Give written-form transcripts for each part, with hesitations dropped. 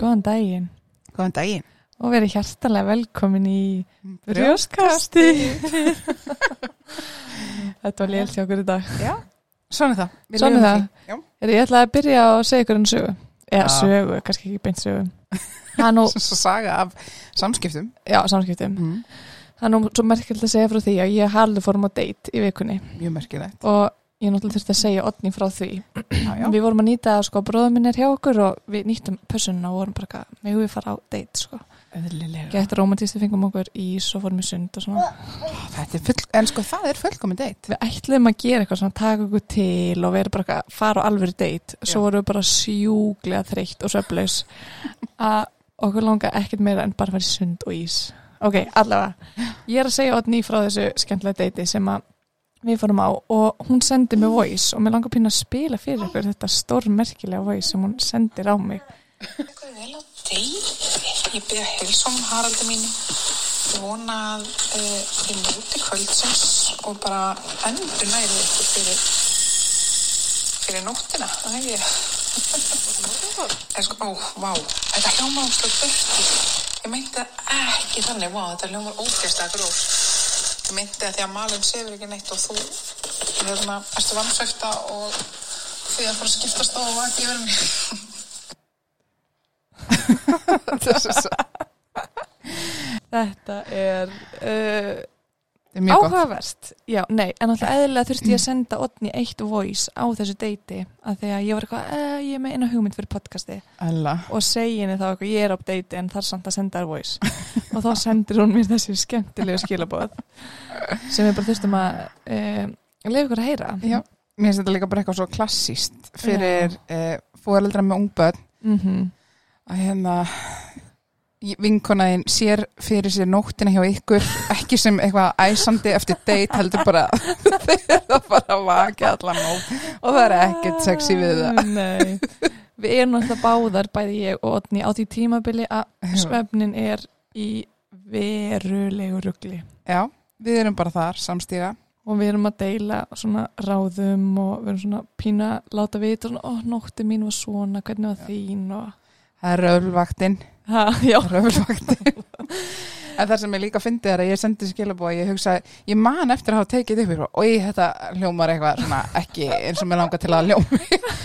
Góðan daginn. Góðan daginn. Og verið hjartalega velkomin í brjóstkasti. Þetta var lélt hjá okkur í dag. Já, svona það. Svona það. Já. Ég ætlaði að byrja að segja ykkur sögu. Eða sögu, kannski ekki beint sögu. Svo saga af samskiptum. Já, samskiptum. Það er nú svo merkilegt að segja frá því að ég hafði fórum á date í vikunni. Mjög merkilegt. Og ég náttúrulega þurfti að segja Oddný frá því. Já. Við vorum að nýta, bróðum minn hjá okkur og við nýttum pössunna og vorum bara megum við fara á date, Eðlilega. Gett romantíst, við fengum okkur ís og fórum í sund og svona. Þetta er en það er fullkomin date. Við ætluðum að gera eitthvað svona, taka okkur til og vera bara að fara á alvöru date. Svo vorum við bara sjúglega þreytt og svefnlaus að okkur langa ekkert meira en bara fara í sund og ís. Ok, allavega. Ég að segja Oddný frá þessu skemmtilega date sem að við fórum á og hún sendi mig voice og mér langar pínu að spila fyrir ykkur þetta stórmerkilega voice sem hún sendir á mig. Ykkur vel á deiti. Ég byrja að heilsa Haraldi mínu. Ég vona að þið njóti kvöldsins og bara endur nærið ykkur fyrir nóttina. Það hef ég. Vá, þetta hljómar óslega dörti. Ég meinti ekki þannig, þetta hljómar ógeðslega gróf. Ég meinti að því að Malin sefur ekki neitt og þú ertu vansvefta og því að fara að skiptast á og vaki yfir mig. Þetta er áhugavert. Já, nei, en alltaf eðlilega þurfti ég að senda Oddný eitt voice á þessu deiti að því að ég var eitthvað, ég er með eina hugmynd fyrir podcasti og segi henni þá eitthvað, ég er á deiti en þar samt að senda þér voice og þá sendir hún mér þessi skemmtilegu skilaboð sem við bara þurftum að leyfa ykkur að heyra. Já, mér finnst þetta líka bara eitthvað svo klassíst fyrir foreldra með ungbörn að vinkonaðin sér fyrir sér nóttina hjá ykkur ekki sem eitthvað æsandi eftir date heldur bara þegar það bara vaki allan nótt og það er ekkert sexy við það. Nei, við erum alltaf báðar bæði ég og Oddný á því tímabili að svefnin er í verulegu rugli. Já, við erum bara þar samstíga og við erum að deila svona ráðum og við erum svona pínu að láta vita svona, nótti mín var svona, hvernig var þín og það er röflvaktinn. Röflvaktinn. En það sem ég líka fyndi er að ég sendi skilabóð og ég hugsa, ég man eftir að hafa tekið upp og þetta hljómar eitthvað svona ekki eins og mér langar til að hljómi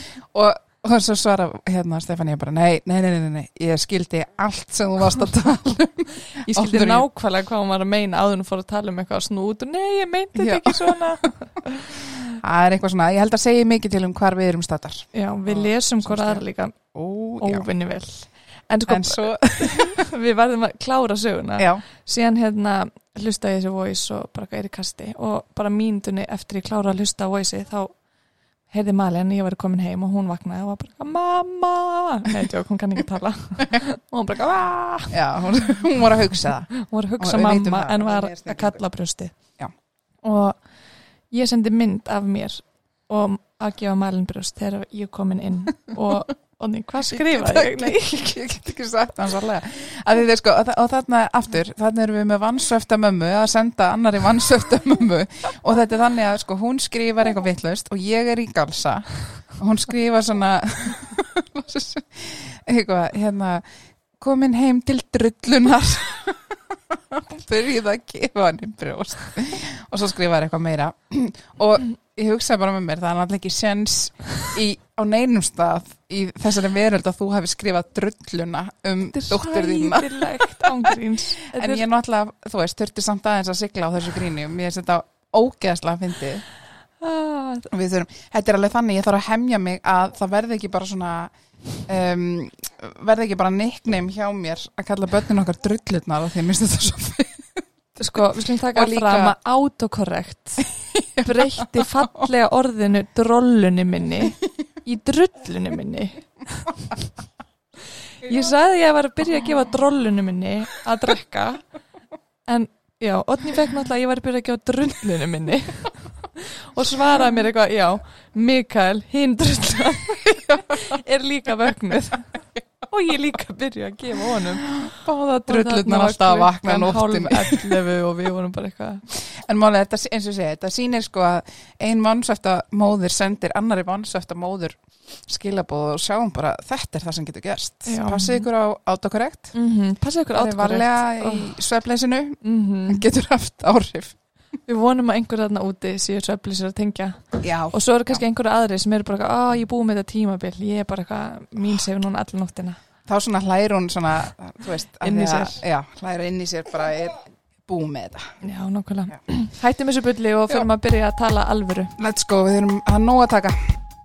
og svo svara Stefáníu bara, nei, ég skildi allt sem þú varst að tala Ég skildi nákvæmlega hvað hún var að meina áður hún fór að tala eitthvað snút og nei, ég meinti þetta ekki svona Það er eitthvað svona, ég held að segja mikið til hvar við erum staddar. Já, við lesum hvort aðra líka óvinni vel. En svo við verðum að klára söguna. Já. Síðan hlusta ég þessi voice og bara er í kasti og bara mínútunni eftir ég klára að hlusta á voice þá heyrði Malin, ég var komin heim og hún vaknaði og var bara, mamma! Nei, tjók, hún kann ekki tala. Og hún bara, aaaah! Já, hún var að hugsa það. Hún var að hugsa mamma en var að kalla brjósti. Já. Og ég sendi mynd af mér og að gefa Malin brjóst þegar ég komin inn og hvað skrifaði ég? Nei, ég get ekki sagt hann svolítið. Og þarna aftur, þarna erum við með vansvefta mömmu að senda annari vansvefta mömmu og þetta er þannig að hún skrifar eitthvað vitlaust og ég er í galsa og hún skrifar svona eitthvað, komin heim til drullunar byrjuð að gefa hann brjóst og svo skrifar eitthvað meira og ég hugsaði bara með mér, það er náttúrulega ekki séns á neinum stað í þessari veröld að þú hefði skrifað drulluna dóttur þína. Þetta er hræðilegt ángríns. En ég náttúrulega, þú veist, þurfti samt aðeins að sigla á þessu gríni og mér finnst þetta ógeðslega fyndið. Þetta er alveg þannig, ég þarf að hemja mig að það verði ekki bara svona verði ekki bara nickname hjá mér að kalla börnin okkar drullurnar og því að mér finnst þetta svo fyndið. Við skulum taka fram að autokorrekt breytti fallega orðinu drollunni minni í drullunni minni. Ég sagði að ég var að byrja að gefa drollunni minni að drekka en já, Oddný fekk náttúrulega að ég var að byrja að gefa drullunni minni og svaraði mér eitthvað, já, Mikael, hinn drullan er líka vögnuð. og ég líka byrja að gefa honum báða drullurnar alltaf að vakna nóttin 11 og við vorum bara eitthvað. En málega, þetta, eins og ég segi, þetta sýnir sko að ein vansæfta móðir sendir annari vansæfta móður skilaboð og sjáum bara, þetta það sem getur gerst. Passið ykkur á autokorrekt, passið ykkur á autokorrekt. Varlega í svefnleysinu, getur haft áhrif. Við vonum að einhver þarna úti séu svefnleysir að tengja. Já. Og svo eru kannski einhverju aðri sem eru bara ég er búið með þetta tímabil, ég bara eitthvað, mín sefur núna allir nóttina. Þá svona hlæri hún svona, þú veist, inn í sér. Já, hlæri inn í sér bara búið með þetta. Já, nákvæmlega. Hættum þessu bulli og fyrir að byrja að tala alvöru. Let's go, við erum að nóg að taka.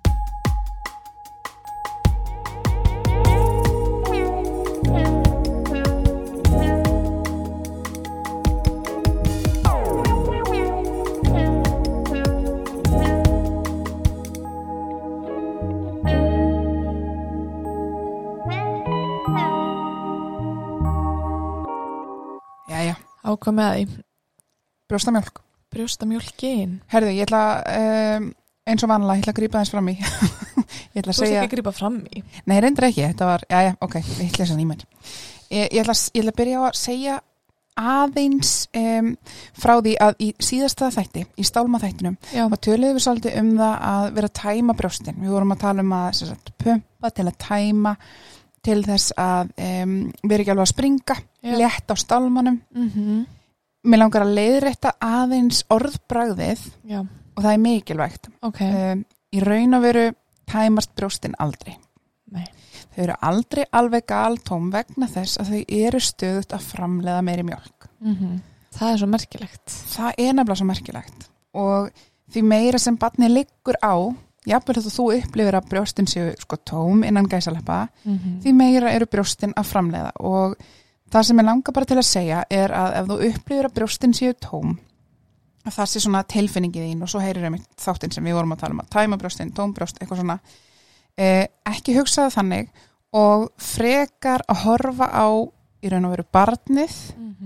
Ákvað með því. Brjóstamjólk. Brjóstamjólkin. Herðu, ég ætla, eins og vanlega, ég ætla að grípa þess fram í. Ég ætla að segja... Þú ætla ekki að grípa fram í? Nei, reyndar ekki, þetta var, ok, ég ætla þess að nýmæri. Ég ætla að byrja á að segja aðeins frá því að í síðasta þætti, í stálmaþættinum, þá töluðum við svolítið það að vera að tæma brjóstin. Við vorum að tala að pumpa til að tæma, til þess að vera ekki alveg að springa, létt á stálmanum. Mér langar að leiðrétta aðeins orðbragðið og það er mikilvægt. Í raun og veru tæmast brjóstin aldrei. Nei. Þau eru aldrei alveg galtóm vegna þess að þau eru stöðugt að framleiða meiri mjólk. Það er svo merkilegt. Það er nefnilega svo merkilegt og því meira sem barnið liggur á, jafnvel að þú upplifir að brjóstin séu sko tóm innan gæsaleppa, því meira eru brjóstin að framleiða og það sem ég langar bara til að segja er að ef þú upplifir að brjóstin séu tóm, að það sé svona tilfinningið þín og svo heyrir einmitt þáttinn sem við vorum að tala að tæma brjóstin, tóm brjóst, eitthvað svona, ekki hugsa það þannig og frekar að horfa á í raun og veru barnið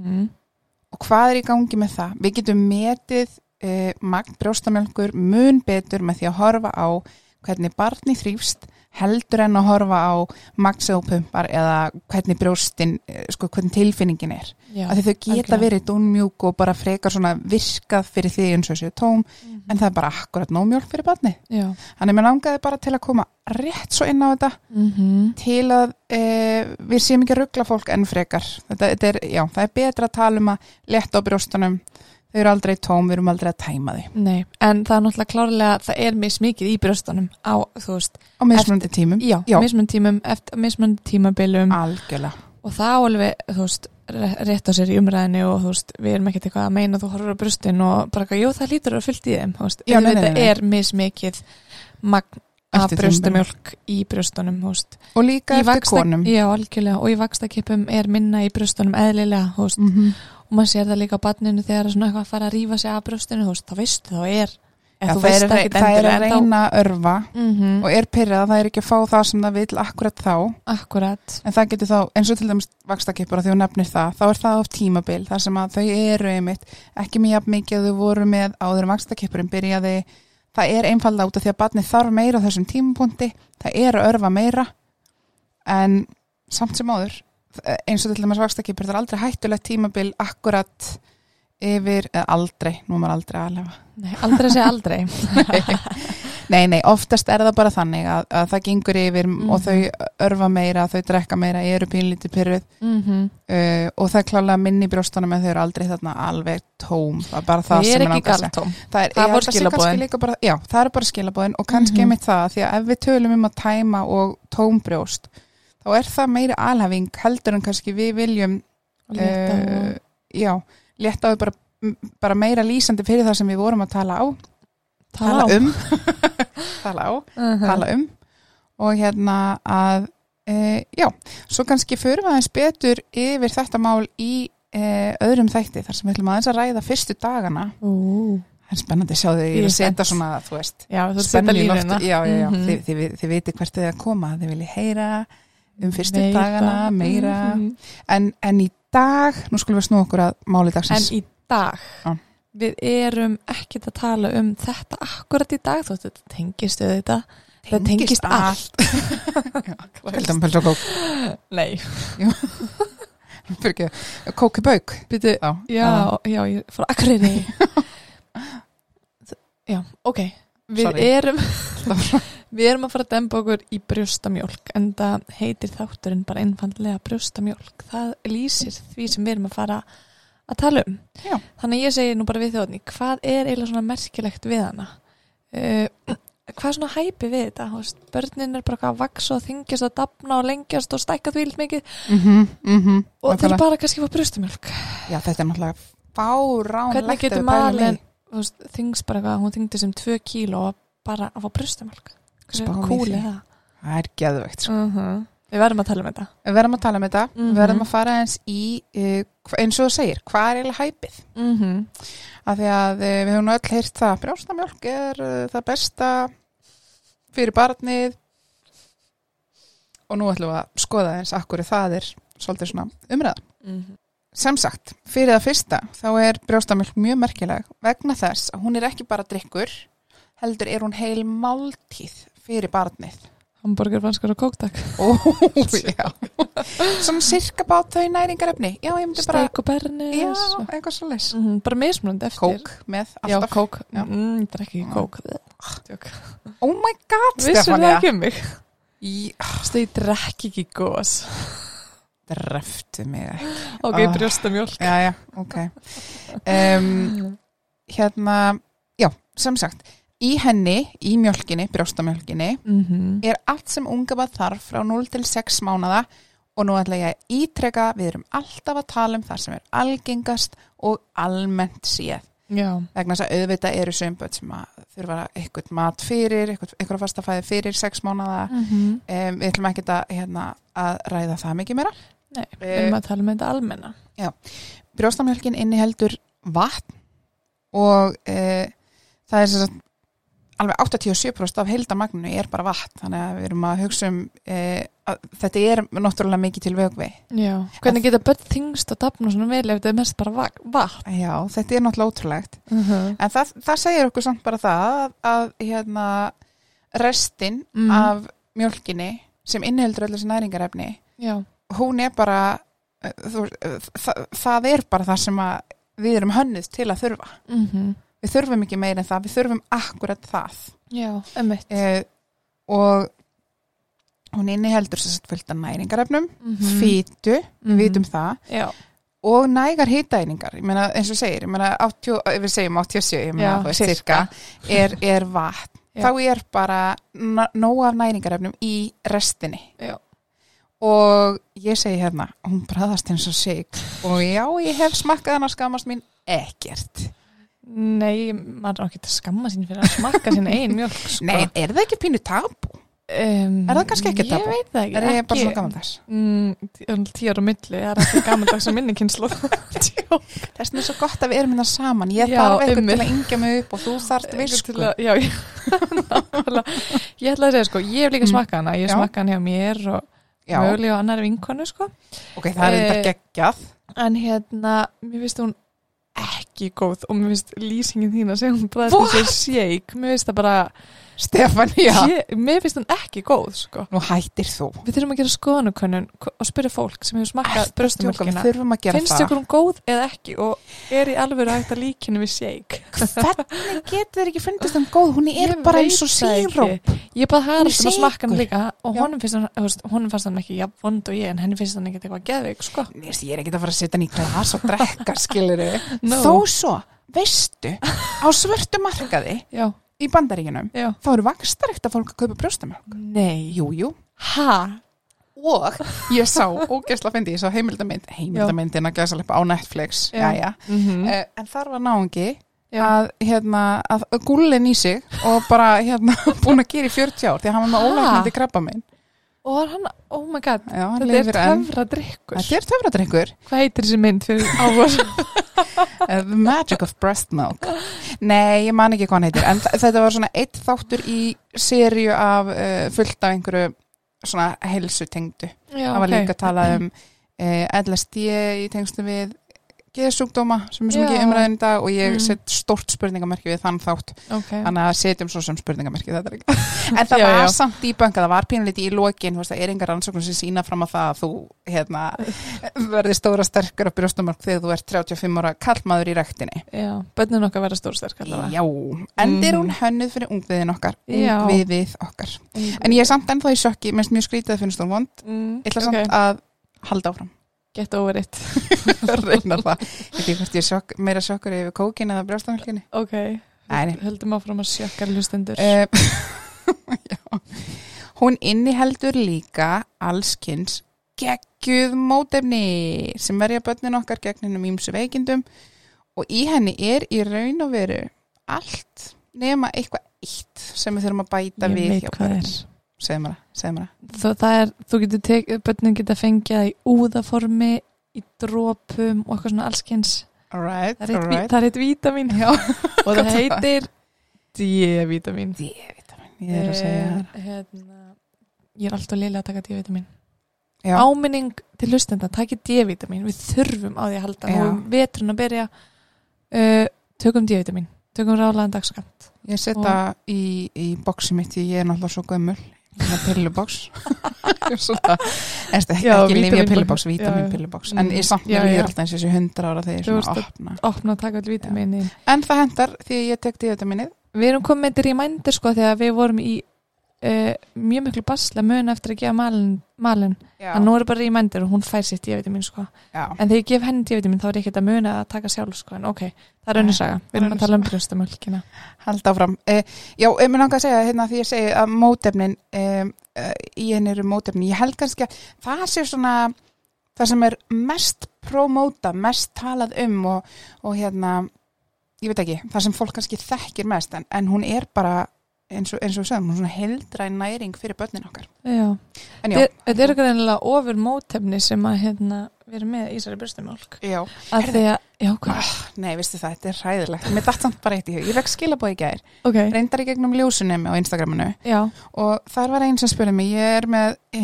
og hvað er í gangi með það. Við getum metið magn brjóstamjólkur mun betur með því að horfa á hvernig barnið þrífst heldur en að horfa á magn sem þú pumpar eða hvernig brjóstin, sko hvernig tilfinningin er. Af því þau geta verið dúnmjúk og bara frekar svona virkað fyrir því eins og þessu tóm, en það er bara akkurat nóg mjólk fyrir barnið. Þannig mér langaði bara til að koma rétt svo inn á þetta til að við séum ekki að rugla fólk enn frekar. Það er betra að tala að létta á brjóstunum. Þau eru aldrei tóm, við erum aldrei að tæma þau. Nei, en það er náttúrulega klárlega, það er mismikið í brjóstunum á, þú veist... Á mismunandi tímum. Já, mismunandi tímum, eftir mismunandi tímabilum. Algjörlega. Og það alveg, þú veist, rétt á sér í umræðinni og þú veist, við erum ekkert eitthvað að meina þú horfur á brjóstin og bara eitthvað, jú, það lítur að fyllt í þeim, þú veist. Já, þetta er mismikið magn af brjóstamjólk í brjóstunum, þú veist. Og líka eftir konum. Já, algjörlega, og í vaxtakipum er minna í brjóstunum eðlilega, þú veist. Og maður sér það líka á barninu þegar það er svona eitthvað að fara að rífa sig af brjóstinu, þú veist, þá veistu þá er það er að reyna að örva og er pyrrað, það er ekki að fá það sem það vil akkurat þá. Akkurat. En það getur þá, eins og til dæmis vaxtakipur að því þú nefnir það, þá er það á tímabil, þar sem að þau eru einmitt ekki mjög jafn mikið að þau voru með áður en vaxtakipurinn byrjaði. Það er einfaldlega út af því að barnið þarf meira á þessum tímapunkti, það er að örva meira, en samt sem áður eins og til dæmis vaxtakipur, það er aldrei hættulegt tímabil akkurat yfir, eða aldrei, nú er maður aldrei aðlefa. Nei, aldrei segja aldrei. Nei, oftast er það bara þannig að það gengur yfir og þau örfa meira, þau drekka meira, eru pínlítið pyrruð og það er klálega minni í brjóstunum en þau eru aldrei þarna alveg tóm. Það er bara það sem er ekki galtóm. Það voru skilabóðin. Já, það er bara skilabóðin og kannski einmitt það, því að ef við tölum að tæma og tóm brjóst, þá er það meiri alhæfing heldur en kannski við viljum létta á bara meira lýsandi fyrir það sem við vorum að tala um og hérna að svo kannski förum við aðeins betur yfir þetta mál í öðrum þætti þar sem við ætlum aðeins að ræða fyrstu dagana. Það er spennandi að sjá þau að setja svona, þú veist, spennu í loft. Þið viti hvert þið að koma, þið viljið heyra fyrstu dagana, meira en í dag, nú skulum við snúa okkur að máli dagsins. En í dag við erum ekkert að tala þetta akkurat í dag, þótt þetta tengist þetta tengist allt. Nei. Fyrir ekki, kókibauk. Býtu, já, ég fór Akureyri. Já, ok. Við erum að fara að demba okkur í brjóstamjólk, en það heitir þátturinn bara einfaldlega brjóstamjólk. Það lýsir því sem við erum að fara að tala um. Já. Þannig ég segi nú bara við þjóðni, hvað er eiginlega svona merkilegt við hana? Hvað er svona hæpi við þetta? Börnin er bara að vaksa og þingjast og dafna og lengjast og stækka því vilt mikið. Og þeir bara kannski fá brjóstamjólk. Já, þetta er náttúrulega fáránlegt. Hvernig getur Malin þingst bara eitthvað, hún þingdi sem 2 kíló og bara að fá brjóstamjólk? Kúli það. Það er geðveikt, sko. Við verðum að tala um þetta. Við verðum að fara eins í, eins og þú segir, hvað er eiginlega hæpið? Af því að við höfum öll heyrt það, brjóstamjólk er það besta fyrir barnið og nú ætlum við að skoða eins akkur það er svolítið svona umræða. Sem sagt, fyrir það fyrsta þá er brjóstamjólk mjög merkileg vegna þess að hún er ekki bara drykkur, heldur er hún heil máltíð fyrir barnið. Hamburger, franskar og kóktak. Já. Svona sirka bát þau næringarefni. Já, ég myndi bara... Steik og bernis. Já, eitthvað svo leys. Bara mismunandi eftir. Kók með alltaf. Já, kók. Það er ekki kók. Oh my god, Stefania. Vissur það ekki um mig? Ég drekki ekki gós. Dreftu mig ekki. Ok, brjóstamjólk. Já, ok. Já, sem sagt, í henni, í mjólkinni, brjóstamjólkinni, er allt sem unga barn þarf frá 0 til 6 mánaða og nú ætla ég að ítreka, við erum alltaf að tala um það sem er algengast og almennt séð. Já. Vegna þess að auðvitað eru sömböld sem að þurfa eitthvað mat fyrir, eitthvað fastafæði fyrir 6 mánaða. Við ætlum ekki að ræða það mikið meira. Nei, við erum að tala um þetta almenna. Já, brjóstamjólkin inniheldur vatn og það er sem sagt alveg 87% af heildarmagninu er bara vatn, þannig að við erum að hugsa um að þetta er náttúrulega mikið til vökvi. Já, hvernig geta börn þyngst og dafna svona vel ef þetta er mest bara vatn? Já, þetta er náttúrulega ótrúlegt. En það segir okkur samt bara það að restin af mjólkinni sem inniheldur öll þessi næringarefni, hún er bara það er bara það sem að við erum hönnuð til að þurfa. Við þurfum ekki meira en það, við þurfum akkurat það. Já, einmitt. Og hún inniheldur fullt af næringarefnum, fitu, við vitum það, og nægar hitaeiningar. Ég meina, eins og segir, við segjum 87, ég meina, cirka, er vatn. Þá er bara nóg af næringarefnum í restinni. Já. Og ég segi hérna, hún bræðast eins og sig, og já, ég hef smakkað hana skammast mín ekkert. Nei, maður er ekki að skamma sín fyrir að smakka sín einn mjölk, sko. Nei, er það ekki pínu tabu? Er það kannski ekki tabu? Ég veit það ekki. Er það bara svona gamaldags? 10 ára á milli, það er ekki gamaldags að minni kynslu. Það er svo gott að við erum hérna saman. Ég þarf eitthvað til að yngja mig upp og þú þarft visku. Já, ég ætla að segja, sko, ég hef líka smakkað hana. Ég smakkað hana hjá mér og mögulega á annari vinkonu, sko. Ok, það er þetta geggjað. En mér finnst hún ekki góð og mér finnst lýsingin þín að segja hún bara þessi shake, mér finnst það bara Stefania, mér finnst hún ekki góð, sko. Nú hættir þú. Við þurfum að gera skoðanakönnun og spyrja fólk sem hefur smakkað brjóstamjólkina, finnst ykkur hún góð eða ekki og er í alvöru hægt að líkinu við shake? Hvernig getur þér ekki fundist hún góð? Hún er bara eins og síróp. Ég bara Harald að smakka hann líka og honum fannst hann ekki vond og ég, en henni finnst hann ekki eitthvað geðveik, sko. Ég er ekki að fara að setja hann í glas og drekka, skilurðu. Þó svo, veistu, á svörtu markaði í Bandaríkjunum, þá eru vaxtarekt að fólk að kaupa brjóstamjólk. Nei. Jú. Ha? Og ég sá, ógeðslega fyndi, ég sá heimildamyndina gæsaleppa á Netflix, en þar var náungi að gúllin í sig og bara búin að gera í 40 ár því að hann var með ólæknandi krabbamein. Og var hann, oh my god, þetta er töfradrykkur. Þetta er töfradrykkur. Hvað heitir þessi mynd fyrir áhuga? The Magic of Breast Milk. Nei, ég man ekki hvað hann heitir, en þetta var svona eitt þáttur í seríu af fullt af einhverju svona heilsutengdu. Það var líka að tala um LSD í tengslu við geðsjúkdóma sem svo mikið umræðin í dag og ég set stórt spurningamerki við þann þátt þannig að setjum svo sem spurningamerki þetta ekki en það var samt debunk það var pínulítið í lokin, það er engar rannsóknir sem sýna fram á það að þú verði stóra sterkur á brjóstamörk þegar þú ert 35 ára kallmaður í ræktinni. Já, börnin okkar verða stóra sterk allavega. Já, en hún hönnuð fyrir ungviðin okkar, ungviðið okkar. En ég er samt ennþá í sjokki, minnst mjög skrítið að finnst þú vond. Ég ætla samt að halda áfram. Get over it. Reynar það. Ég hvort ég er meira sjokkur yfir kókin eða brjóstamjólkinni. Ok, höldum áfram að sjokkar hlustendur. Já. Hún inniheldur líka allskins geggjuð mótefni sem verja börnin okkar gegn hinum ýmsu veikindum og í henni er í raun og veru allt nema eitthvað eitt sem við þurfum að bæta við. Ég veit hvað er. Segðu mér það. Þú getur börnin geta fengið í úðaformi, í dropum og eitthvað svona allskins. Alright. Það er eitt vítamín. Já. Og það heitir D-vítamín. Ég er að segja ég er alltaf lélega að taka D-vítamín. Já. Áminning til hlustenda, takið D-vítamín. Við þurfum á því að halda nú veturinn að byrja. Tökum D-vítamín. Tökum ráðlegan dagskamt. Ég setja í boxi mitt því ég er náttúrulega svo gömul. Pillubox ekki lifja pillubox, vítamin pillubox en ég samt mér líður alltaf eins og þessi 100 ára þegar ég er svona opna og taka all vítaminin en það hendar því ég tek D-vitaminið. Við erum komið með þetta reminder sko þegar við vorum í mjög miklu basla mun eftir að gefa malin en nú er bara reminder og hún fær sitt D-vitamin sko en þegar ég gef henni D-vitamin þá er ég ekkert að muna að taka sjálf sko en ok, það er önnur saga við erum að tala brjóstamjólkina. Halda áfram. Já, mér langar að segja hérna því ég segi að mótefnin í henni eru mótefni, ég held kannski að það sé svona það sem er mest promóta, mest talað og hérna ég veit ekki, það sem fólk kannski þekkir mest en hún er bara eins og við sögum, svona heildræn næring fyrir börnin okkar. Já. En já. Þetta er greinilega ofur mótefni sem að við erum með í þessari brjóstamjólk. Já. Að því að, hvað? Nei, veistu það, þetta er hræðilegt. Mér datt samt bara eitt í hug. Ég fekk skilaboð í gær. Ok. Reyndar í gegnum ljósunemi á Instagraminu. Já. Og þar var einn sem spurði mig, ég er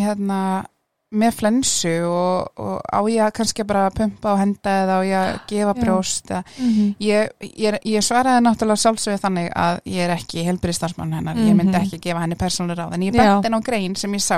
með flensu og á ég að kannski bara pumpa og henda eða á ég að gefa brjóst ég svaraði náttúrulega sjálfsögðu þannig að ég er ekki heilbrigðisstarfsmaður hennar, ég myndi ekki gefa henni persónuleg ráð, en ég benti henni á grein sem ég sá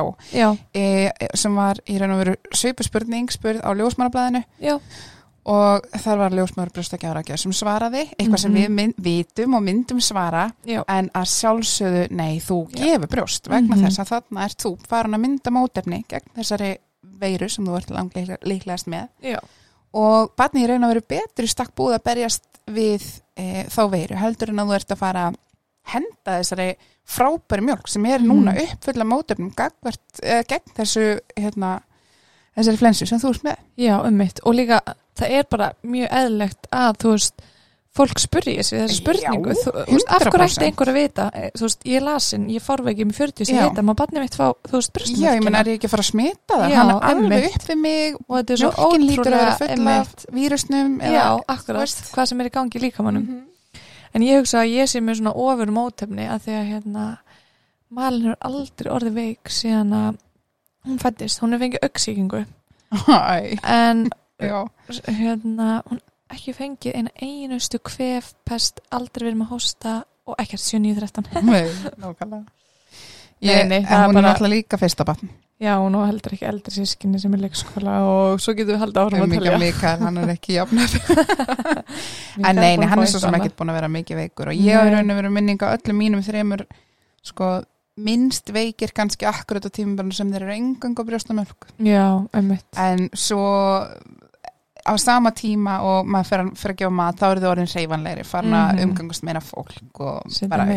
sem var í raun og veru spurð á ljósmannablaðinu og þar var ljósmóður brjóstagjafaragjafar sem svaraði eitthvað sem við vitum og myndum svara en að sjálfsögðu, nei, þú gefur brjóst vegna þess að þarna ert þú farin að mynda mótefni gegn þessari veiru sem þú ert líklegast með og barnið í raun að vera betur í stakk búið að berjast við þá veiru heldur en að þú ert að fara að henda þessari frábæri mjólk sem er núna uppfulla mótefnum gegn þessu þessari flensu sem þú ert með. Já, mitt og líka það er bara mjög eðlilegt að þú veist, fólk spurði þessi spurningu, þú veist, af hverju ætti einhver að vita, þú veist, ég lasin, ég forveiki með 40 sem vita, maður barnið mitt fá, þú veist, brjóstamjólkina. Já, ég menn, er ég ekki að fara að smita það? Hann er alveg upp við mig og þetta er svo mjólkin lítur að vera full af vírusnum. Já, akkurat, hvað sem er í gangi líkamannum. En ég hugsa að ég sé með svona ofur mótefni að því að Malin hefur aldrei orðið veik síðan að hún fæddist, hún hefur fengið augsýkingu. En hún ekki fengið einustu kvefpest, aldrei verið með hósta og ekkert 7-9-13. Nei, nákvæmlega. En hún er alltaf líka fyrsta barn. Já, og nú heldur ekki eldri sískinni sem er leikskóla og svo getur við haldið áfram að talja. Mikael, hann er ekki jafnir. En nei, hann er svo sem ekki búin að vera mikið veikur og ég hef raun og verið minninga öllum mínum 3 minnst veikir kannski akkurat á tímabörnum sem þeir eru eingöngu á brjóstamjólk. Já, einmitt. En svo á sama tíma og maður fer að gefa mat, þá eru þau orðin hreyfanlegri, farin að umgangast meira fólk og bara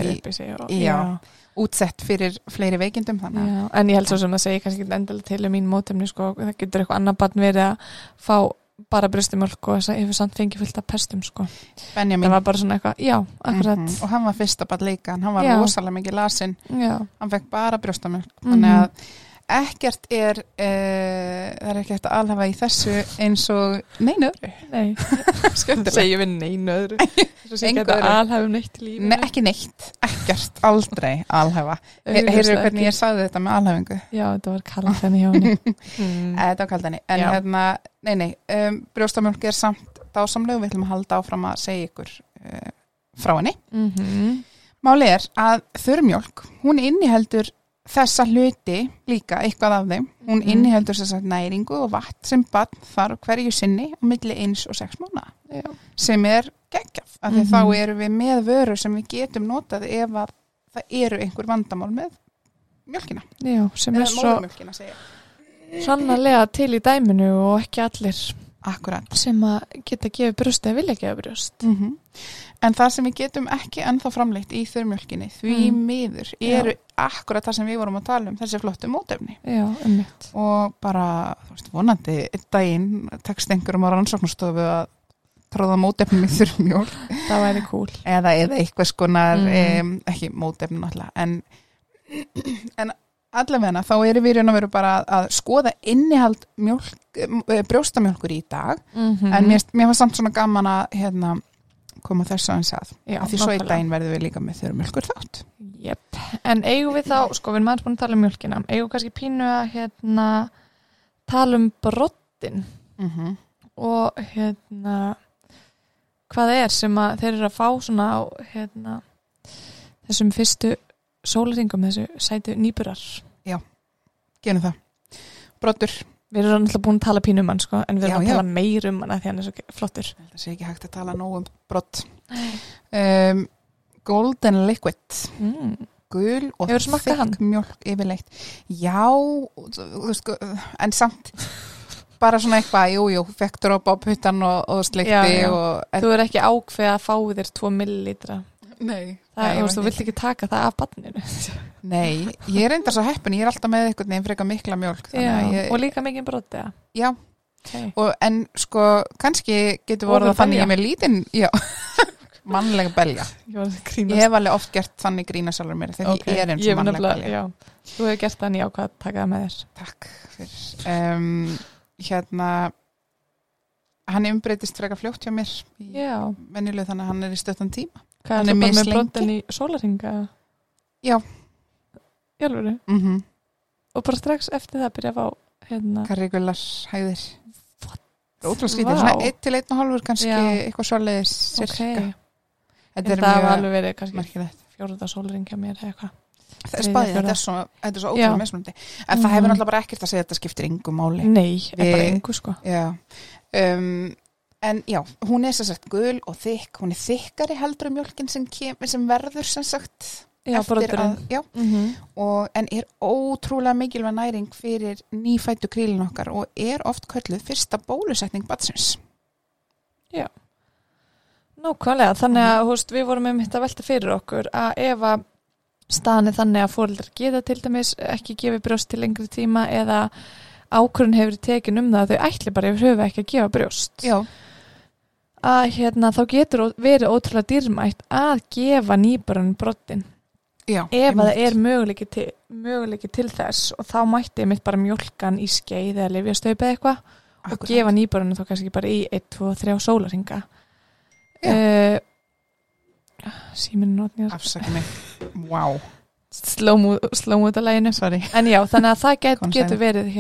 útsett fyrir fleiri veikindum þannig. Já, en ég held svo sem það segi kannski endilega til mín mótefni sko, það getur eitthvað annar barn verið að fá bara brjóstamjólk og þess að hefur samt fengið fullt af pestum sko. Benjamin. Það var bara svona eitthvað, já, akkurat. Og hann var fyrsta barn líka, hann var rosalega mikið lasinn. Hann fekk bara brjóstamjólk. Þannig að ekkert það er ekkert að alhafa í þessu eins og neinu öðru. Nei, skemmtilega. Segjum við neinu öðru. Svo sé ekki að alhafum neitt í lífinu. Nei, ekki neitt, ekkert, aldrei alhafa. Heyrðu hvernig ég sagði þetta með alhafingu? Já, þetta var kaldan hjá henni. Þetta var kaldan, en brjóstamjólk er samt dásamlegu, við ætlum að halda áfram að segja ykkur frá henni. Máli að þurrmjólk, hún inniheldur þessa hluti líka, eitthvað af þeim. Hún inniheldur þess að næringu og vatn sem barn þarf hverju sinni á milli 1 og 6 mánaða. Já. Sem geggjað, af því þá erum við með vörur sem við getum notað ef að það eru einhver vandamál með mjólkina. Já, sem svo sannarlega til í dæminu og ekki allir sem að geta gefið brjóst eða vilja gefa brjóst. En það sem við getum ekki ennþá framleitt í þurrmjólkinni, því miður eru akkurat það sem við vorum að tala þessi flottu mótefni. Já, einmitt. Og bara, þú veist, vonandi einn daginn tekst einhverjum á rannsóknarstofu að tróða mótefni í þurrmjólk. Það væri cool. Eða eitthvað skonar, ekki mótefni náttúrulega, en allavega þá erum við raun og veru bara að skoða innihald brjóstamjólkur í dag, en mér var samt svona gaman að koma þessu aðeins að. Já, því svo í daginn verðum við líka með þurrmjólkur þátt. Jep, en eigum við þá, sko við erum aðeins búin að tala um mjólkina, eigum kannski pínu að tala um broddin og hvað sem að þeir eru að fá svona á þessum fyrstu sólarhringum, þessu sætu nýburar. Já, gerum það. Broddur. Við erum alltaf búin að tala pínu um hann, sko, en við erum að tala meir um hann að því hann er svo flottur. Það sé ekki hægt að tala nóg um brodd. Golden liquid. Gul og þykk mjólk yfirleitt. Já, þú veist, en samt bara svona eitthvað, jú, fekk dropa á puttan og sleikti. Þú er ekki ákveð að fá þér 2 millilitra. Nei. Þú vilt ekki taka það af barninu. Nei, ég er enda svo heppin, ég er alltaf með eitthvað nefn frekar mikla mjólk. Og líka mikið brot, eða? Já, en sko, kannski getur voruð að þannig ég með lítinn, mannlega belja. Ég hef alveg oft gert þannig grína sjálfur mér, þegar ég er eins og mannlega belja. Þú hefur gert þannig ákvað að taka það með þér. Takk fyrir. Hann umbreytist frekar fljótt hjá mér í venjuleg, þannig að hann er í stöttan tíma. Hvað er það bara með brotin í sólarhringa? Já. Í alvöru? Og bara strax eftir það byrja að fá karrikular hæðir. Ótrúlega skrítið, svona 1 til 1,5 kannski eitthvað svoleiðis cirka. En það var alveg verið kannski 4. sólarhringa mér eða eitthvað. Það er spæðið, þetta er svo ótrúlega mismunandi. En það hefur náttúrulega bara ekkert að segja að þetta skiptir engu máli. Nei, bara engu sko. Já. En já, hún er sem sagt gul og þykk, hún er þykkari heldur mjólkin sem verður sem sagt eftir en er ótrúlega mikilvæg næring fyrir nýfæddu krílin okkar og er oft kölluð fyrsta bólusetning barnsins. Já, nákvæmlega, þannig að við vorum með þetta velta fyrir okkur að ef að staðan er þannig að foreldrar geta til dæmis ekki gefið brjóst til lengri tíma eða ákvörðun hefur tekin það að þau ætli bara yfir höfuð ekki að gefa brjóst. Já. Að þá getur verið ótrúlega dýrmætt að gefa nýburanum broddin. Já. Ef það er möguleiki til þess og þá mætti ég mitt bara mjólkan í skeið eða lyfjastaup eða eitthvað og gefa nýburanum þá kannski bara í 1, 2, 3 sólarhringa. Síminn notnir. Afsaka mig. Wow. Slóm út af læginu. Sorry. En já, þannig að það getur verið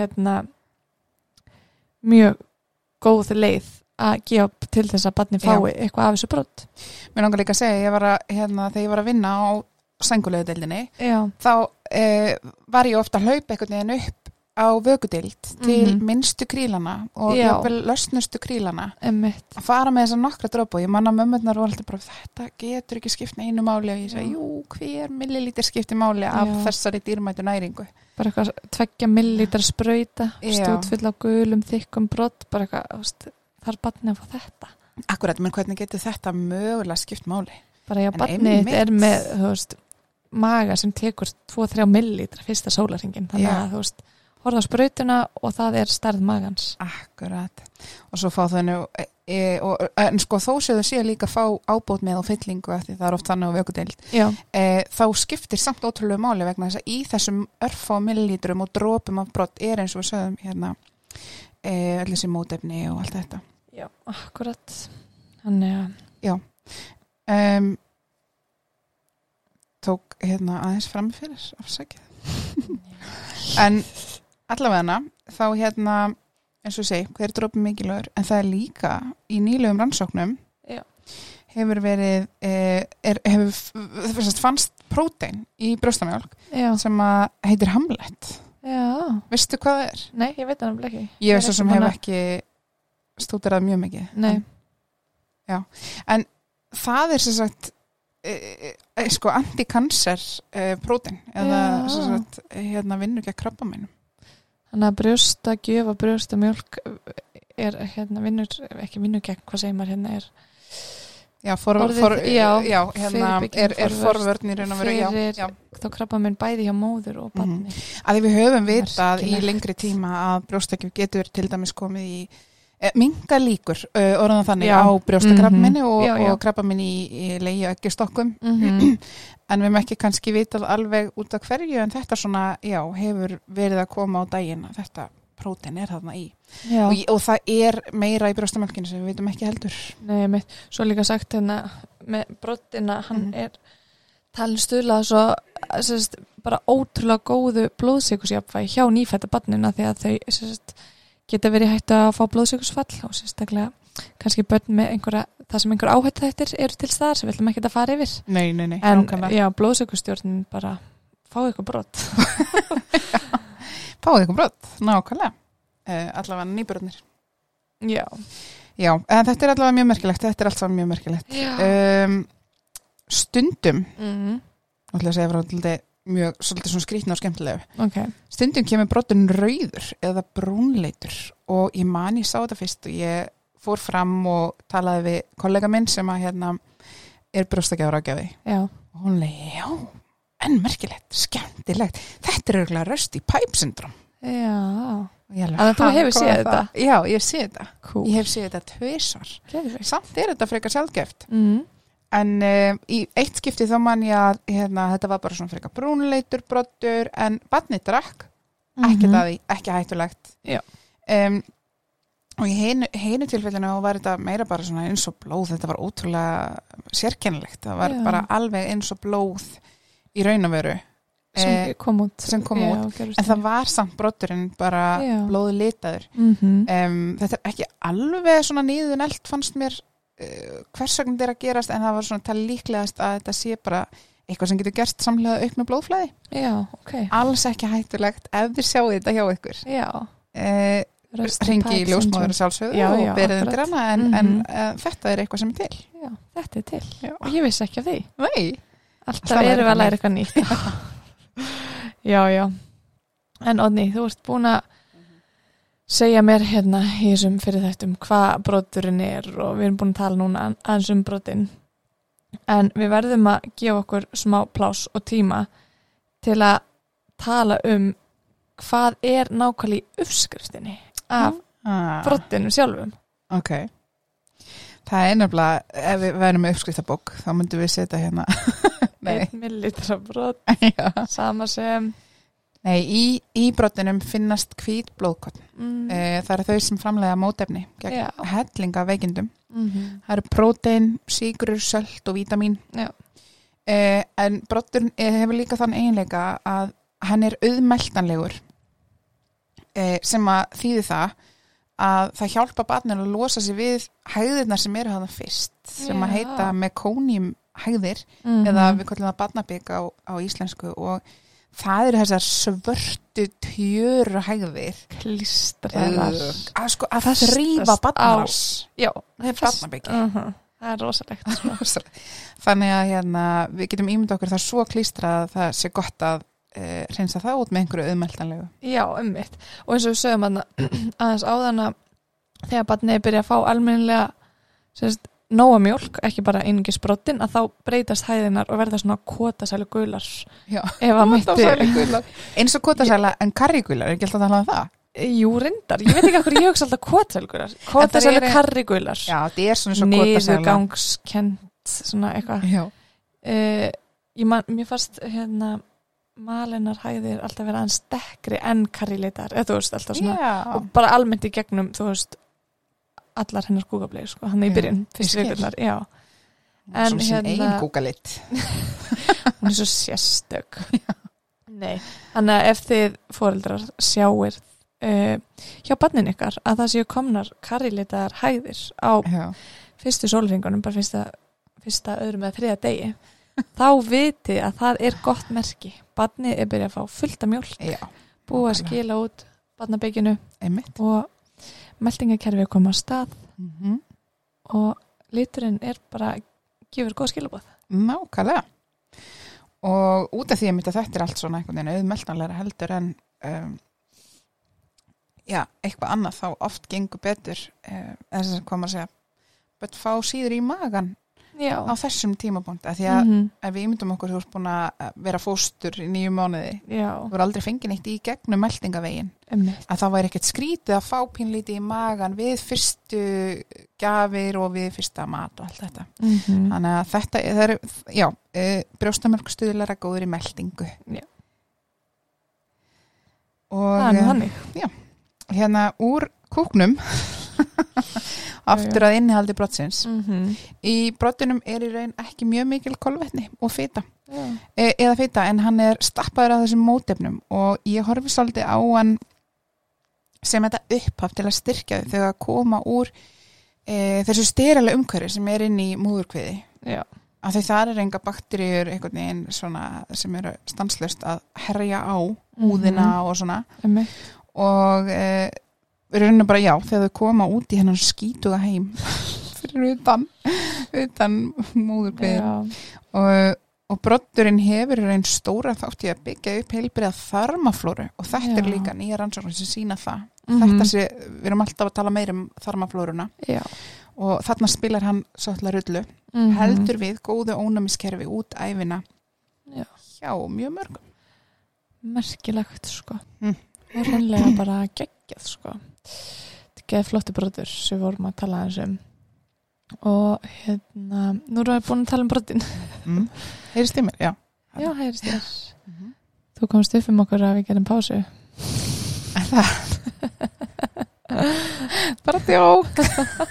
mjög góð leið að gefa til þess að barni fái eitthvað af þessu brott. Mér langar líka að segja, þegar ég var að vinna á sængurlegudeildinni, þá var ég ofta að hlaupa einhvern veginn upp á vökudeild til minnstu krílana og jafnvel lausnustu krílana. Að fara með þessa nokkra dropa og ég manna mömmurnar og alltaf bara, þetta getur ekki skipt einu máli og ég segi, jú, hver millilítur skiptir máli af þessari dýrmætu næringu. Bara eitthvað 2 millilítar sprauta, stútfull á gulum, þykkum brott, bara eitthvað, þar barnið að fá þetta. Akkurat, menn hvernig getur þetta mögulega skipt máli? Bara barnið er með, maga sem tekur 2-3 millilítra fyrsta sólarhringin, þannig að horfa á sprautuna og það er stærð magans. Akkurat. Og svo fá þau en sko þó séu þau sé líka fá ábót með og fyllingu eftir það er oft þannig á vökudeild. Þá skiptir samt ótrúlega máli vegna þess að í þessum örfá millilítrum og dropum af brott er eins og við sögðum öll þessi mótefni og allt þetta. Já, akkurat. Þannig að já. Tók aðeins fram fyrir afsakið. En allavega þá eins og ég segi, hver dropi mikilvægur, en það er líka í nýlegum rannsóknum hefur verið fannst prótein í brjóstamjólk sem að heitir Hamlet. Já. Veistu hvað það er? Nei, ég veit það ekki. Ég veist það sem hef ekki stúderað mjög mikið. Nei. Já, en það er sem sagt sko anti-cancer prótein eða sem sagt vinnur gegn krabbameinum. Þannig að brjóstagjöf og brjóstamjólk er vinnur gegn, hvað segir maður Já, er forvörn í raun og veru fyrir þá krabbamein bæði hjá móður og barni. Að við höfum vitað í lengri tíma að brjóstakjöf getur til dæmis komið í minga líkur orðan þannig á brjóstakrabbameini og krabbameini í legi og ekki stokkum en við höfum ekki kannski vitað alveg út af hverju en þetta svona, hefur verið að koma á daginn að þetta prótein er þarna í og það er meira í brjóstamjólkinni sem við vitum ekki heldur. Nei, svo líka sagt með broddina, hann er talin stuðlað svo bara ótrúlega góðu blóðsykursjafnvægi hjá nýfædda barnina því að þau geta verið hægt að fá blóðsykursfall og sérstaklega kannski börn með það sem einhver áhættuþættir eru til staðar sem við ætlum ekki að fara yfir. Nei. En blóðsykurstjórnin bara fáið ykkur brodd. Fáið ykkur brodd, nákvæmlega. Allavega nýbörnir. Já, en þetta er allavega mjög merkilegt. Þetta er alltaf mjög merkilegt. Stundum, nú ætla að segja frá svolítið svona skrýtna og skemmtilegu. Okay. Stundum kemur broddurinn rauður eða brúnleitur og ég sá þetta fyrst og ég fór fram og talaði við kollega minn sem að er brjóstagjafráðgjafi. Og hún en merkilegt, skemmtilegt. Þetta er örugglega rusty pipe syndrom. Þannig að þú hefur séð þetta? Já, ég hef séð þetta. Cool. Ég hef séð þetta 2 svar. Samt er þetta frekar sjaldgæft. En í eitt skipti þá man ég að þetta var bara svona frekar brúnleitur broddur en barnið drakk. Ekki það, ekki hættulegt. Og í hinu tilfellinu var þetta meira bara svona eins og blóð. Þetta var ótrúlega sérkennilegt. Það var bara alveg eins og blóð í raun og veru. Sem kom út. En það var samt broddurinn bara blóði litaður. Þetta er ekki alveg svona niðurnelt fannst mér hvers vegna þetta er að gerast en það var svona talið líklegast að þetta sé bara eitthvað sem getur gerst samlega auknu blóðflæði. Alls ekki hættulegt ef þið sjáu þetta hjá ykkur. Hringi í ljósmóður sjálfsögðu og berið undir hana en þetta er eitthvað sem er til. Já, þetta er til. Og ég vissi ekki af því. Nei. Alltaf erum við að læra eitthvað nýtt. Já. En Oddný, þú ert búin að segja mér í þessum fyrir þettum hvað broddurinn er og við erum búin að tala núna aðeins broddinn. En við verðum að gefa okkur smá pláss og tíma til að tala hvað er nákvæmlega í uppskriftinni af broddinum sjálfum. Ok. Það er nefnilega, ef við verðum með uppskriftabók, þá myndum við setja 1 millilitra brodd, sama sem... Nei, í broddinum finnast hvít blóðkorn. Það eru þau sem framleiða mótefni gegn hellinga veikindum. Það eru prótein, sykrur, sölt og vítamín. En broddurinn hefur líka þann eiginleika að hann er auðmeltanlegur sem að þýði það hjálpa barninu að losa sig við hægðirnar sem eru þarna fyrst sem að heita mekonium hægðir eða við kallum það barnabik á íslensku og það eru þessar svörtu tjöru hægðir klistraðar að þrífa barnars það er barnabiki það er rosalegt þannig að við getum ímyndað okkur það svo klistrað að það sé gott að reynsa það út með einhverju auðmeltanlegu. Já, einmitt. Og eins og við sögum aðeins áðan að þegar barnið byrja að fá almennilega nóga mjólk, ekki bara einungis broddinn, að þá breytast hæðinar og verða svona kotasælu gular. Já, kotasælu gular. Eins og kotasæla en karrigular, er ekki alltaf að tala um það? Jú, reyndar. Ég veit ekki okkur ég hugsa alltaf kotasælu gular. Kotasælu karrigular. Já, það er svona svo kotasæla. Niðurgangskent, svona eitthvað. Já. Mér fannst malinar hæðir alltaf vera aðeins dekkri en karrileitar, eða þú veist, alltaf svona og bara almennt í gegnum, þú veist allar hennar kúkableir, hann í byrjun fyrst vikurnar, en svona sín eigin kúkalit hún er svo sérstök Nei, þannig að ef þið foreldrar sjáir hjá barnin ykkar að það séu komnar karrílitaðar hægðir á fyrstu sólringunum, bara fyrsta öðrum eða þriðja degi, þá viti að það er gott merki. Barnið er byrjað að fá fullt af mjólk, búið að skila út barnabygginu og meltingakerfið er komið á stað og liturinn er bara gefur góð skilaboð. Nákvæmlega. Og út af því að þetta er allt svona einhvern veginn auðmeltanlega heldur en eitthvað annað þá oft gengur betur þess að koma að segja börn fá síður í magan á þessum tímapunkti því að ef við ímyndum okkur þú ert búin að vera fóstur í 9 mánuði þú er aldrei fengið neitt í gegnum meltingavegin að það væri ekkert skrítið að fá pínlítið í magan við fyrstu gjafir og við fyrsta mat og allt þetta þannig að þetta er brjóstamjólk góður í meltingu og það er þannig hérna úr kúknum aftur að innihaldi brottsins í brottinum er í raun ekki mjög mikil kolvetni og fita eða fita en hann er stappaður af þessum mótefnum og ég horfi svolítið á hann sem þetta upphaf til að styrkja þau þegar að koma úr þessu sterilega umhverfi sem er inn í múðurkviði af því það er enga bakteríur einhvern veginn svona sem eru stanslaust að herja á húðina og svona og við erum bara þegar þau koma út í hennan skítuga heim fyrir utan múðurkviði og broddurinn hefur einn stóra þátt í að byggja upp heilbrigða þarmaflóru og þetta er líka nýja rannsóknir sem sýna það við erum alltaf að tala meira þarmaflóruna og þarna spilar hann svolítið rullu heldur við góðu ónæmiskerfi út ævina hjá mjög mörgum merkilegt sko og hreinlega bara geggjað sko þetta er geð flotti broddur sem við vorum að tala og nú erum við búin að tala broddin heyrist í mér, já heyrist í mér þú komst upp okkur að við gerum pásu það bara djók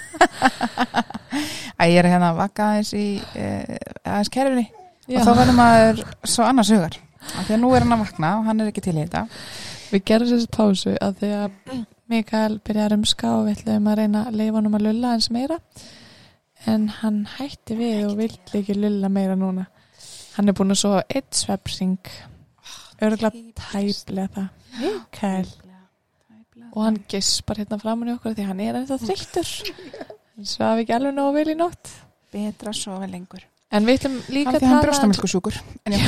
ég er hérna að vaka aðeins í aðeins kerfinni og þá verður maður svo annars hugar af því að nú er hann að vakna og hann er ekki til í þetta við gerum þessi pásu að því að Mikael byrjar að rumska og við ætlum að reyna að leyfa honum að lulla eins meira en hann hætti við og vill ekki lulla meira núna hann er búin að sofa 1 svefnhring örugglega tæplega það Mikael og hann gispar hérna framan í okkur því hann er ennþá þreyttur hann svaf ekki alveg nógu vel í nótt betra að sofa lengur en við ætlum líka að tala hann brjóstamjólkusjúkur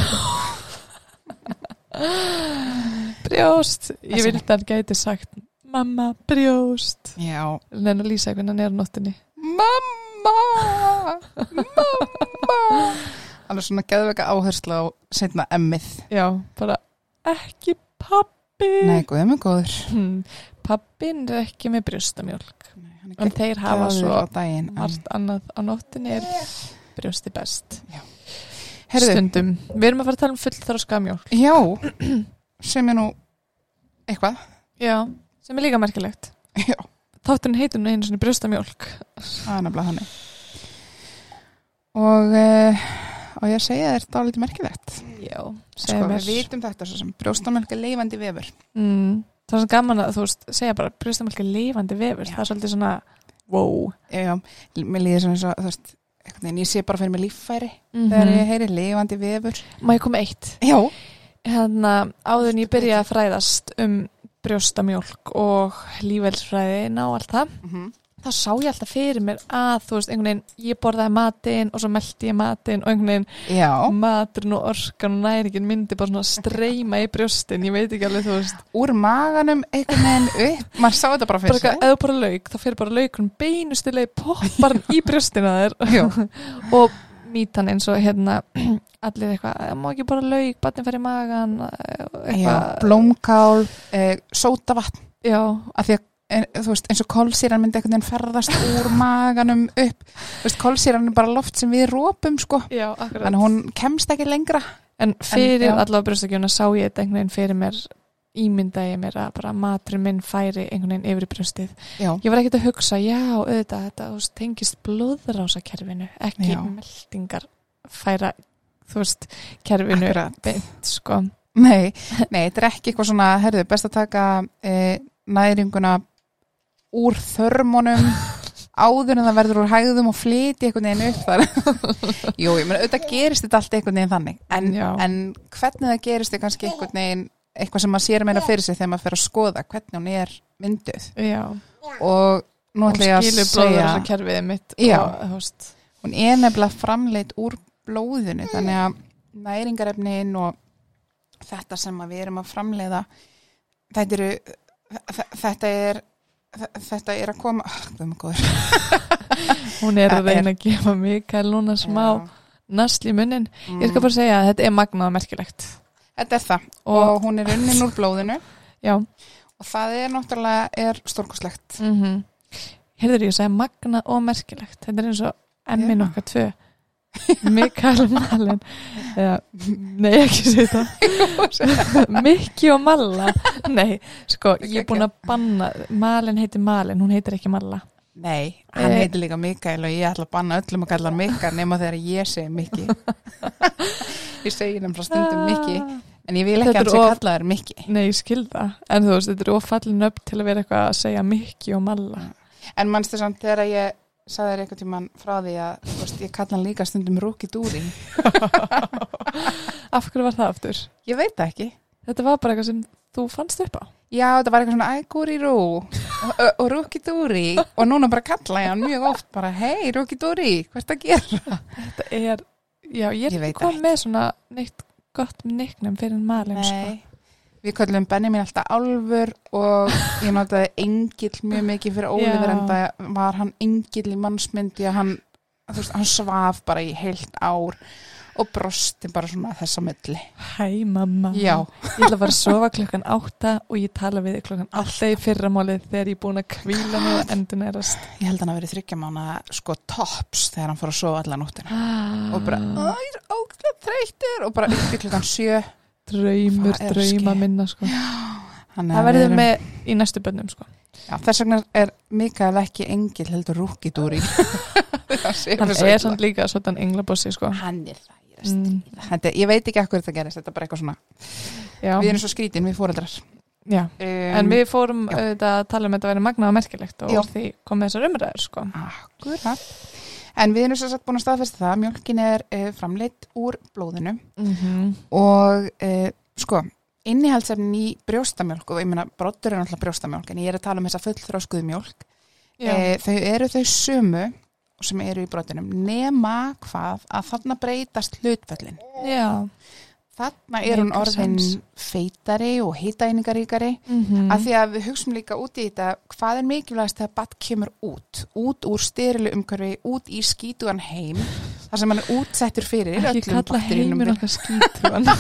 brjóst ég vildi að hann gæti sagt mamma brjóst en að lýsa hvernig hann er á nóttinni mamma hann er svona geðveika áhersla á seinna emmið bara ekki pappi nei, guð mig góður pappin er ekki með brjóstamjólk en þeir hafa svo margt annað á nóttinni er brjósti best stundum, við erum að fara að tala fullþroska mjólk sem er nú eitthvað sem er líka merkilegt þátturinn heitum einu svona brjóstamjólk það er nefnilega þannig og ég segja þér það er lítið merkilegt við vitum þetta svo sem brjóstamjólk er lifandi vefur það er svo gaman að þú veist segja bara brjóstamjólk er lifandi vefur það er svolítið svona mér líður svona þú veist ég sé bara fyrir mig líffæri þegar ég heyri lifandi vefur má ég koma eitt áður en ég byrja að fræðast brjóstamjólk og lífeðlisfræðina og allt það þá sá ég alltaf fyrir mér að þú veist einhvern veginn ég borðaði matinn og svo melti ég matinn og einhvern veginn maturinn og orkan og næringin myndi bara svona streyma í brjóstin ég veit ekki alveg þú veist úr maganum einhvern veginn upp maður sá þetta bara fyrir sig ef þú bara lauk þá fyrir bara laukunum beinustu leið poppar í brjóstina þér og mítan eins og allir eitthvað, það má ekki bara lauk batinn fer í magan blómkál, sódavatn af því að þú veist, eins og kolsýran myndi einhvern veginn ferðast úr maganum upp þú veist, kolsýran er bara loft sem við rópum sko, þannig að hún kemst ekki lengra en fyrir allavega brjóstakjöfuna sá ég þetta einhvern veginn fyrir mér ímyndaði mér að bara maturinn minn færi einhvern veginn yfir í brjóstið ég var ekkert að hugsa, auðvitað þetta þú veist, tengist blóðrásakerfinu ekki meldingar færa þú veist, kerfinu beint sko Nei, þetta er ekki eitthvað svona, herðu, best að taka næringuna úr þörmunum áður en það verður úr hægðum og flyti einhvern veginn upp þar. Jú, ég meina, auðvitað gerist þetta allt einhvern veginn þannig. En hvernig það gerist er kannski einhvern veginn eitthvað sem maður sér meira fyrir sig þegar maður fer að skoða hvernig hún er mynduð. Já. Og nú ætla ég að segja... Og skilur blóðrásarkerfið mitt. Já. Og, hún er nefnilega framleidd úr blóðinu, þannig að næringarefnin og þetta sem við erum að framleiða, þetta er að koma hún er að reyna að gefa Mikael núna smá nasl í munnin. Ég skal bara segja að þetta er magnað og merkilegt. Þetta er það og hún er unnin úr blóðinu. Já. Og það er náttúrulega stórkostlegt. Heyrður ég að segja magnað og merkilegt. Þetta er eins og emmin okkar 2. Mikael og Malin. Nei, ekki segja það. Mikki og Malla. Nei, sko, ég er búin að banna. Malin heitir Malin, hún heitir ekki Malla. Nei, hann heitir líka Mikael og ég ætla að banna öllum að kalla hann Mikael nema þegar ég segi Mikki. Ég segi hann frá stundum Mikki, en ég vil ekki að það kalla þér Mikki. Nei, ég skil það. En þú veist, þetta er ofallin upp til að vera eitthvað að segja Mikki og Malla. En manstu samt þegar ég sagði þér eitthvað tímann frá því að þú veist, ég kalla hann líka stundum Rúkidúri. Af hverju var það aftur? Ég veit það ekki. Þetta var bara eitthvað sem þú fannst upp á. Já, þetta var eitthvað svona ægúrirú og Rúkidúri og núna bara kalla ég hann mjög oft bara hei Rúkidúri, hvað er það að gera? Þetta er, já, ég er kom með svona neitt gott nickname fyrir Malin. Nei, við kallum Benjamin alltaf Álfur og ég notaði Engill mjög mikið fyrir Ólífur en það var hann Engill í mannsmyndi að hann, þú veist, hann svaf bara í heilt ár og brosti bara svona þessa milli. Hæ mamma. Já. Ég ætla að fara að sofa 8:00 og ég tala við þig 8:00 í fyrramálið þegar ég er búin að hvíla mig og endunerast. Ég held hann að verið 3 mánaða sko tops þegar hann fór að sofa alla nóttina. Og bara, ég er ógeðslega þreyttur og bara upp í 7. Drauma minna sko. Það verður með í næstu bönnum sko. Já, þess vegna er Mikael ekki Engill heldur Rúkidúri. Hann er samt líka svona englabossi sko. Hann er það. Ég veit ekki hvað þetta gerist, þetta er bara eitthvað svona. Já. Við erum svo skrítin, við foreldrar. Já, en við fórum að tala um þetta að vera magnað og merkilegt og því komið þessar umræður sko. Akkurat. En við erum svo satt búin að staðfesta það, mjólkin er framleidd úr blóðinu og sko, innihaldsefnin í brjóstamjólk og ég meina broddur er náttúrulega brjóstamjólk en ég er að tala um þessa fullþroskuðu mjólk. Þau eru þau sömu sem eru í broddinum nema hvað að þarna breytast hlutföllin. Já. Þarna er hún orðin feitari og hitaeiningaríkari af því að við hugsum líka út í þetta hvað er mikilvægast þegar barn kemur út úr sterilu umhverfi, út í skítugan heim þar sem hann er útsettur fyrir öllum bakteríunum. Ekki kalla heimur okkar skítugan.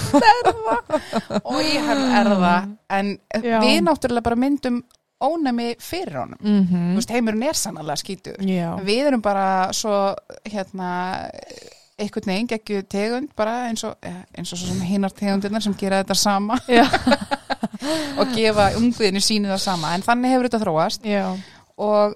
Hann er það. En við náttúrulega bara myndum ónæmi fyrir honum. Þú veist, heimurinn er sannarlega skítur. Við erum bara svo einhvern veginn geggju tegund bara eins og svo sem hinar tegundirnar sem gera þetta sama og gefa ungviðinu sínu það sama en þannig hefur þetta þróast. Og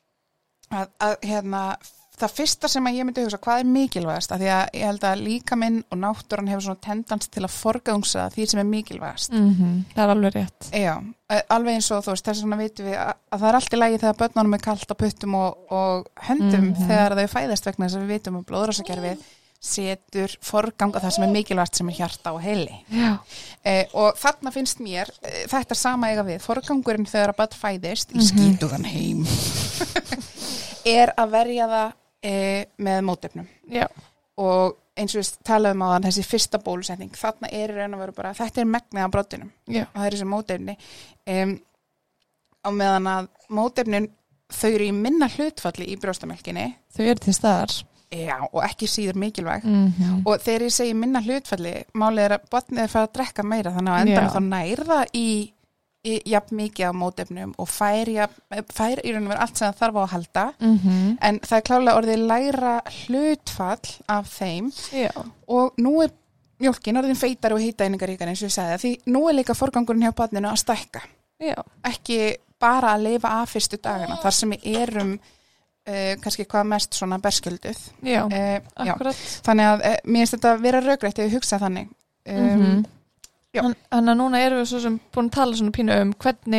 það fyrsta sem að ég myndi hugsa hvað er mikilvægast af því að ég held að líkaminn og náttúran hefur svona tendans til að forgangsraða því sem er mikilvægast. Það er alveg rétt. Já, alveg eins og þú veist þess vegna vitum við að það er allt í lagi þegar börnunum er kalt á puttum og höndum þegar þau fæðast vegna þess að við vitum að blóðrásarkerfið setur forgang á það sem er mikilvægast sem er hjarta og heili. Og þarna finnst mér þetta sama eiga við. Forgangurinn þegar að barn fæðist í skítugan heim er að verja það með mótefnum. Já. Og eins og við talaðum á þann þessi fyrsta bólusetning, þarna er í raun og veru bara, þetta er megnið af broddinum. Já. Og það er þessi mótefni. Á meðan að mótefnin, þau eru í minna hlutfalli í brjóstamjólkinni. Þau eru til staðar. Já, og ekki síður mikilvæg. Og þegar ég segi minna hlutfalli, málið er að barnið er farið að drekka meira, þannig að endan þá nærða í jafn mikið á mótefnum og fær í raun og veru allt sem það þarf á að halda en það er klárlega orðið lægra hlutfall af þeim og nú er mjólkin orðin feitari og hitaeiningaríkari eins og ég sagði því nú er líka forgangurinn hjá barninu að stækka ekki bara að lifa af fyrstu dagana þar sem við erum kannski hvað mest svona berskjölduð akkurat þannig að mér finnst þetta vera rökrétt ef ég hugsa þannig Þannig að núna erum við svo sem búin að tala svona pínu hvernig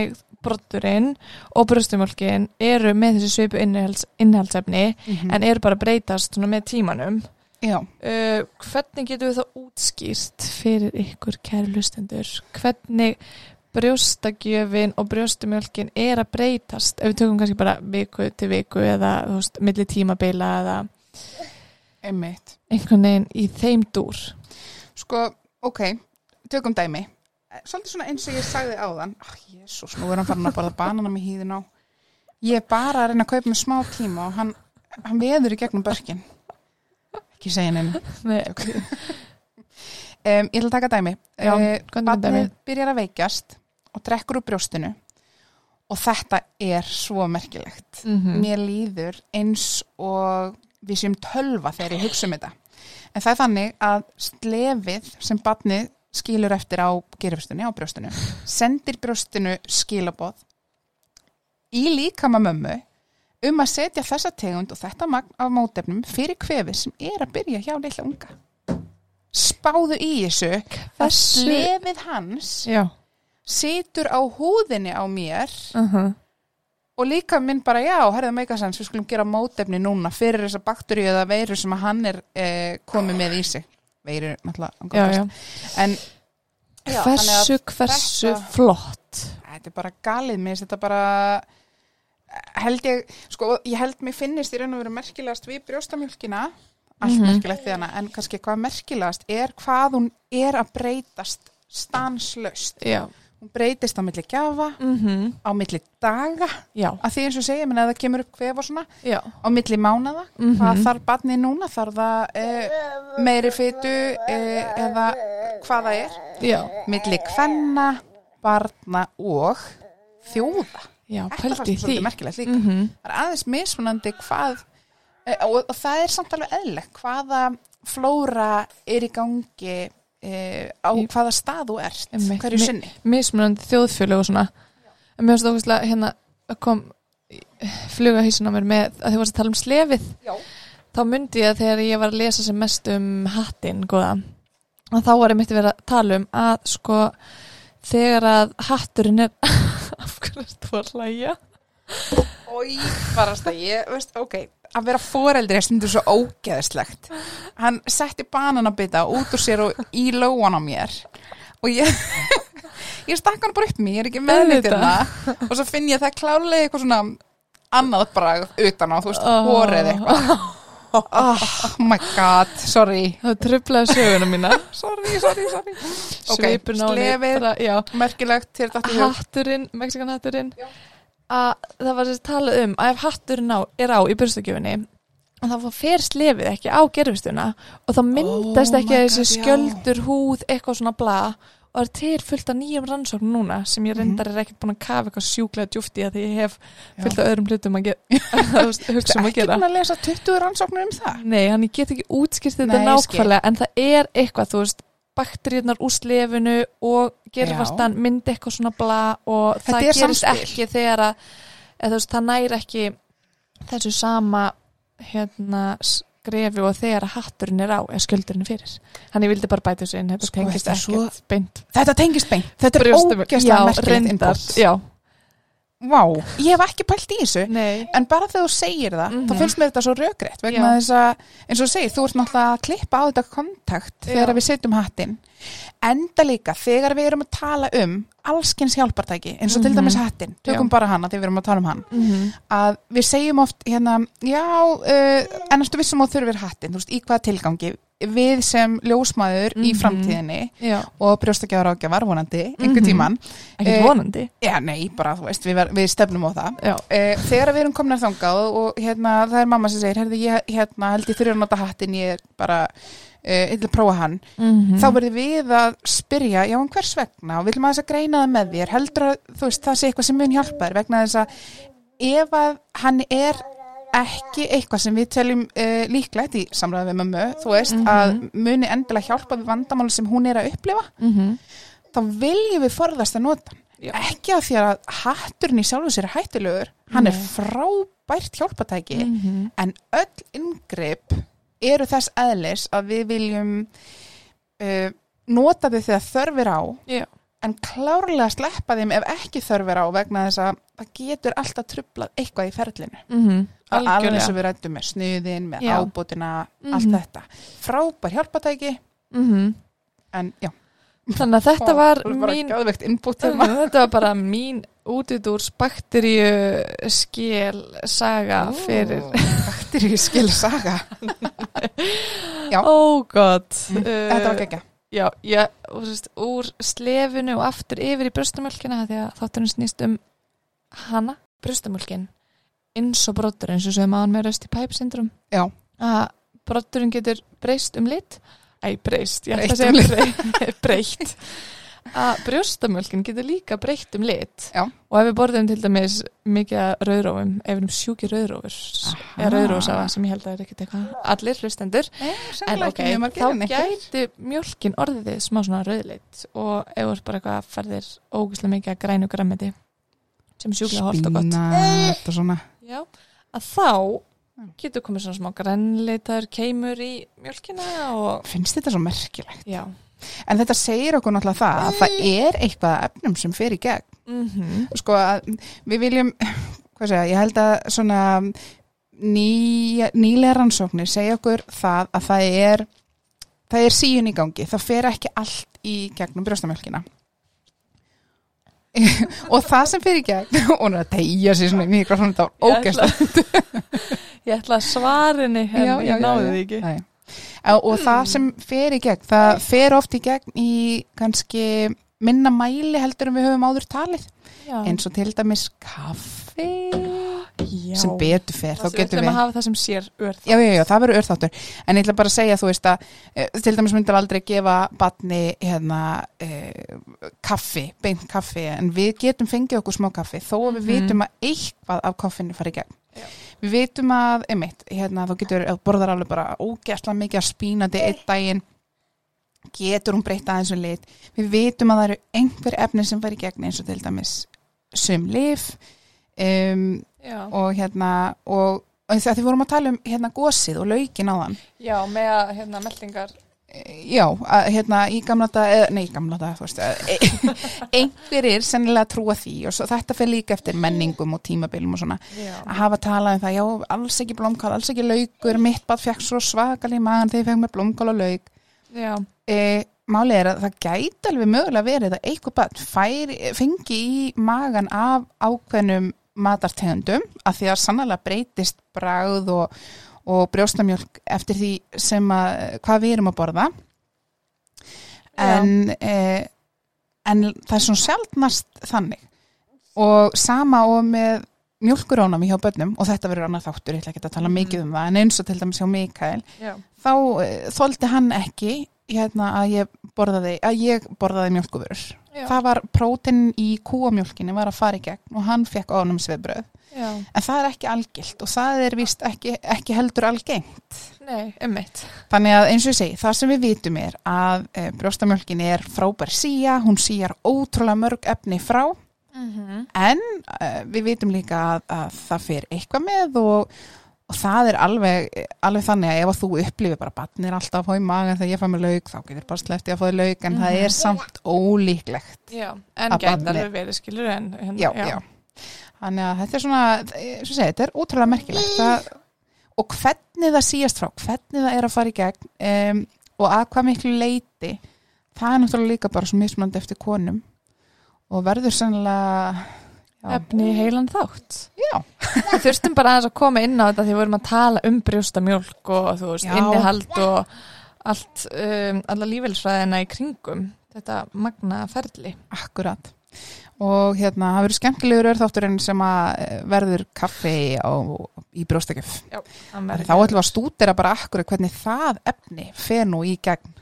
broddurinn og brjóstumjólkin eru með þessi svipu innihaldsefni en eru bara að breytast svona með tímanum. Já. Hvernig getum við það útskýrt fyrir ykkur kæru hlustendur? Hvernig brjóstagjöfin og brjóstumjólkin er að breytast ef við tökum kannski bara viku til viku eða þú veist, milli tímabila eða Einmitt. einhvern veginn í þeim dúr? Sko, tökum dæmi. Svolítið svona eins og ég sagði áðan. Jésús, nú hann farin að borða banana með hýðin á. Ég er bara að reyna að kaupa með smá tíma og hann veður í gegnum börkin. Ekki segja neina. Nei. Okay. Ég ætla að taka dæmi. Barnið byrjar að veikjast og drekkur úr brjóstinu og þetta er svo merkilegt. Mér líður eins og við séum tölva þegar ég hugsa þetta. En það er þannig að slefið sem barnið skilur eftir á geirvörstunni, á brjóstinu, sendir brjóstinu skilaboð í líkama mömmu að setja þessa tegund og þetta magn af mótefnum fyrir kvefið sem er að byrja hjá litla unga. Spáðu í þessu að slefið hans situr á húðinni á mér og líka minn bara herðum meikasans, við skulum gera mótefni núna fyrir þessa bakteríu eða veiru sem að hann er komið með í sig. Veiru náttúrulega en hversu flott. Þetta er bara galið mér, þetta bara held ég, sko, ég held mig finnist í raun og veru merkilegast við brjóstamjólkina, allt merkilegt við hana, en kannski hvað merkilegast er hvað hún er að breytast stanslaust. Já. Hún breytist á milli gjafa, á milli daga, að því eins og segja, menn að það kemur upp kvef og svona, á milli mánaða, hvað þarf barnið núna, þarf það meiri fitu eða hvað það er, milli kvenna, barna og þjóða. Já, þetta pældi er svolítið merkilegt líka. Það er aðeins mismunandi hvað, og það er samt alveg eðlilegt, hvaða flóra er í gangi á hvaða stað þú ert, hverju sinni. Mismunandi þjóðfélög og svona. En mér finnst það ógeðslega, hérna kom fluga hausinn á mér með að þið varst að tala slefið. Já. Þá myndi ég að þegar ég var að lesa sem mest hattinn, góða, og þá var ég mitt að vera að tala að sko, þegar að hatturinn er af hverju ertu að hlæja? Barast að ég, veist, að vera foreldri er stundur svo ógeðslegt. Hann setti bananabita út úr sér og í lóan á mér og ég stakk hann bara upp mig, ég er ekki meðvitaðna og svo finn ég það klárlega eitthvað svona annað bragð utan á, þú veist, hórið eitthvað. Oh my god, sorry. Það truflaði söguna mína. Sorry. Svipun á slefið, merkilegt hatturinn, Mexikanhatturinn. Að það var þessi talað að ef hatturinn er á í brjóstagjöfinni og það fer slefið ekki á gerfistuna og þá myndast ekki þessi skjöldur, húð, eitthvað svona bla og það er til fullt af nýjum rannsóknum núna sem ég reyndar ekkert búin að kafa eitthvað sjúklega djúpt í að því ég hef fullt af öðrum hlutum að gera. Þú ert ekki búin að lesa 20 rannsóknum það? Nei, hann ég get ekki útskýrt þetta nákvæmlega en það er eitthvað, þú veist, bakteríurnar úr slefinu og gerfastan myndi eitthvað svona bla og það gerist ekki þegar að þú veist, það næri ekki þessu sama grefi og þegar að hatturinn er á eða skjöldurinn fyrir. Hann ég vildi bara bæta þessu inn, þetta tengist ekkert beint. Þetta tengist beint. Þetta er ógeðslega merkilegt input. Já. Vá, ég hef ekki pælt í þessu. Nei. En bara þegar þú segir það, þá finnst mér þetta svo rökrétt vegna þess að, eins og þú segir, þú ert náttúrulega að klippa á þetta kontakt þegar við setjum hattinn. Enda líka, þegar við erum að tala allskyns hjálpartæki, eins og til dæmis hattinn, tökum bara hana þegar við erum að tala hann, að við segjum oft en ertu vissum að þurfir hattinn, þú veist, í hvaða tilgangi við sem ljósmaður í framtíðinni og brjóstagjafar ágjafar vonandi, einhvern tímann. Ekki vonandi? Já, nei, bara, þú veist, við stefnum á það. Þegar við erum komnar þangað og það er mamma sem segir, ég held ég þurfi að nota hattinn, ég er bara að prófa hann, þá verður við að spyrja, já, hvers vegna og viljum að greina það með þér, heldur að þú veist, það sé eitthvað sem mun hjálpa þér vegna þess að ef að hann er ekki eitthvað sem við teljum líklegt í samræði við mömmu, þú veist, að muni endilega hjálpa við vandamáli sem hún er að upplifa, þá viljum við forðast að nota hann. Ekki af því að hatturinn í sjálfu sér er hættulegur, hann er frábært hjálpatæki, en öll inngrip eru þess eðlis að við viljum nota þau þegar þörfir á en klárlega sleppa þeim ef ekki þörf er á vegna þess að það getur alltaf trublað eitthvað í ferlinu. Alveg eins og við rættum með snuðin, með ábótina, allt þetta. Frábær hjálpatæki, en já. Þannig að þetta var mín þetta var bara mín útidúrs bakteríu skel saga fyrir bakteríu skel saga God þetta var geggja já, og sérst, úr slefinu og aftur yfir í brjóstamjólkina því að þátturinn snýst hana, brjóstamjólkin eins og broddur, eins og sem hann með Rusty-Pipe-syndrom að broddurinn getur breyst lit breyst, ég ætla að segja breytt að brjóstamjólkin getur líka breytt lit og ef við borðum til dæmis mikið rauðrófum, ef við sjúki rauðrófur eða rauðrósafa sem ég held að ekkert eitthvað allir hlustendur en þá gæti mjólkin orðið smá svona rauðlit og ef þú bara eitthvað ferðir ógeðslega mikið að grænu grammeti sem sjúklega holt og gott spínat og svona að þá getur komið svona smá grænleitar keimur í mjólkina og finnst þetta svo merkilegt já. En þetta segir okkur náttúrulega það að það er eitthvað efnum sem fer í gegn sko að við viljum ég held að svona nýlega rannsóknir segja okkur það að það er síun í gangi, það fer ekki allt í gegnum brjóstamjólkina og það sem fer í gegn og hún er að tegja sér svona í mikrofónu þá ógeðslegt Ég ætla að svarinni en ég náði því ekki. Og það sem fer í gegn, það fer oft í gegn í kannski minna mæli heldur en við höfum áður talið. Eins og til dæmis kaffi sem betur fer. Þá getum við að hafa það sem sér örþáttur. Já, það verður örþáttur. En ég ætla bara að segja, þú veist að til dæmis myndum aldrei gefa barni kaffi, beint kaffi, en við getum fengið okkur smá kaffi þó að við vitum að eitthvað af kaffinu fari í gegn. Við vitum að, þú getur borðar alveg bara ógeðslega mikið að spínandi einn daginn, getur hún breytt aðeins lit. Við vitum að það eru einhver efni sem fær í gegn eins og til dæmis sum lyf og þegar við vorum að tala um gosið og laukin á þann. Já, með meldingar. Já, í gamla dag, þú veist, einhverjir sennilega trúa því og svo, þetta fer líka eftir menningum og tímabilum og svona, að hafa talað um það, já, alls ekki blómkál, alls ekki laukur, mitt bad fekk svo svakalega í magan þegar ég fekk með blómkál og lauk. Já. Málið er að það gæti alveg mögulega verið að eitthvað bad fengi í magan af ákveðnum matartegundum, af því að sannlega breytist bragð og brjóstamjólk eftir því sem hvað við erum að borða en það er svona sjaldnast þannig og sama og með mjólkurónami hjá börnum og þetta verður annað þáttur, ég ætla ekki að tala mikið um það en eins og til dæmis hjá Mikael þá þoldi hann ekki að ég borðaði mjólkuvörur það var prótein í kúamjólkinni var að fara í gegn og hann fekk ofnæmisviðbrögð en það er ekki algilt og það er víst ekki heldur algengt. Nei, einmitt. Þannig að eins og ég segi, það sem við vitum er að brjóstamjólkin er frábær sía, hún síjar ótrúlega mörg efni frá en við vitum líka að það fer eitthvað með og það er alveg þannig að ef þú upplifir bara barnið alltaf að fá í magan þegar ég fæ með lauk, þá getur bara sleppt ég að fá í lauk en það er samt ólíklegt. Já, en gæti alveg verið skilur en já. Þannig að þetta er svona, þetta er ótrúlega merkilegt og hvernig það síast frá, hvernig það er að fara í gegn og að hvað miklu leyti, það er náttúrulega líka bara svo mismunandi eftir konum og verður sennilega efni heilan þátt. Já. Við þurftum bara aðeins að koma inn á þetta því við vorum að tala um brjóstamjólk og þú veist, innihald og allt, alla lífeilsfræðina í kringum þetta magna ferli. Akkurat. Og það verður skemmtilegur örþátturinn sem að verður kaffi í brjóstakjöf. Já. Þá ætlum við að stúdera bara akkurat hvernig það efni fer nú í gegn.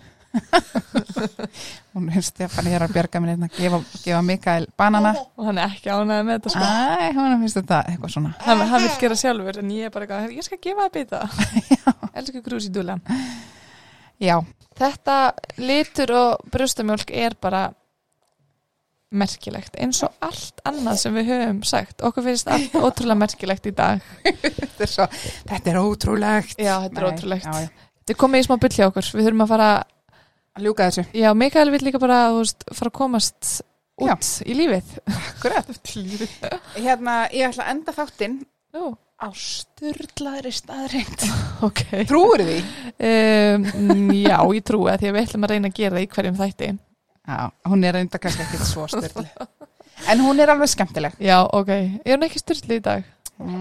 Hún Stefán er að bjarga mér að gefa Mikael banana. Og hann er ekki ánægður með þetta sko. Æ, hann finnst þetta eitthvað svona. Hann vil gera sjálfur en ég er bara eitthvað, ég skal gefa það bita. Elsku grúsi dúla. Já. Þetta litur og brjóstamjólk er bara merkilegt, eins og allt annað sem við höfum sagt. Okkur finnst allt ótrúlega merkilegt í dag. Þetta er ótrúlegt. Já, þetta er ótrúlegt. Þetta er komið í smá bull hjá okkur. Við þurfum að fara að ljúka þessu. Já, Mikael vil líka bara, fara að komast út í lífið. Akkurat. Hérna, ég ætla að enda þáttinn Nú, á sturlaðri staðreind. ok. Trúir því? Já, ég trúi að því að við ætlum að reyna að gera það í hverjum þætti. Já, hún er reynda kannski ekki svo sturli. En hún er alveg skemmtileg. Já, ok. Er hún ekki styrli í dag?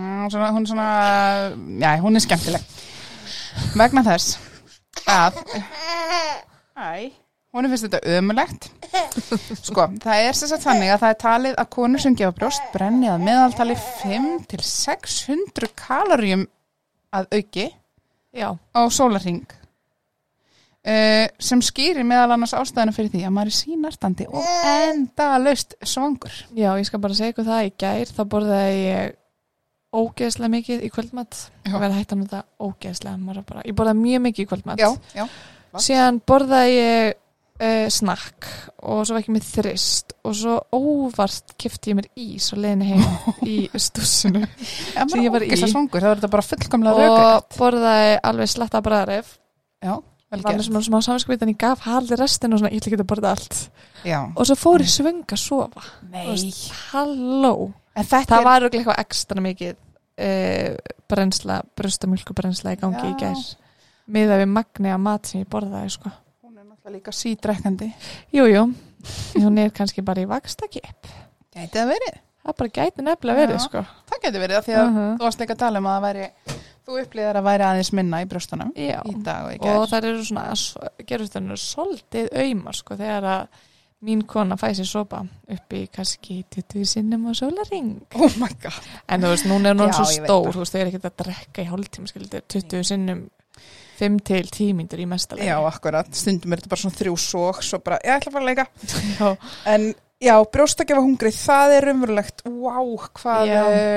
Hún er skemmtileg. Vegna þess að hún finnst þetta ömulegt. Sko, það er sem sagt þannig að það er talið að konur sem gefa brjóst brenni að meðaltali 500 til 600 kaloríum að auki Já. á sólarhring. Sem skýrir meðal annars ástæðuna fyrir því að maður er sínarstandi og endalaust svangur. Já, ég skal bara segja ykkur það. Í gær þá borðaði ég ógeðslega mikið í kvöldmat. Ég verði hægt að nota ógeðslega. Ég borðaði mjög mikið í kvöldmat. Já. Síðan borðaði ég snakk og svo var ekki með þrist og svo óvart keypti ég mér ís og leiðinni heim í stússinu sem ég var í svangur, það var þetta bara fullkomlega og rökrætt. borðaði alveg sletta bragðarif. Já, vel var með gert. smá samskvít en ég gaf haldi restin og svona, ég ætla ekki að borða allt Já. og svo fór ég svöng að sofa. Nei. Halló, það var örugglega eitthvað ekstra mikið brennsla, brjóstamjólkurbrennsla í gangi í gær miðað við magni af mat sem ég borðaði sko. Líka sídrekkandi. Jújú, hún er kannski bara í vaxtakipp. Gæti það verið? Það bara gæti nefnilega verið, sko. Það gæti verið, af því að þú varst líka að tala um að það væri, þú upplýðir að væri aðeins minna í brjóstunum í dag og í gær. Og það eru svona, gerustunum svolítið aumar, sko, þegar að mín kona fæði sér sopa upp í kannski 20 sinnum á sólarhring. Oh my god. En þú veist, núna er hún svo ég veit stór, þú veist, þau er ekkert að drekka í hálftíma, skilur, 20 sinnum 5 til 10 mínútur í mestalega. Já, akkurat. Stundum er þetta bara svona 3 sog, svo bara, ég ætla að fara að leika. Já. En já, brjóstagefa hungrið, það er raunverulegt. Hvað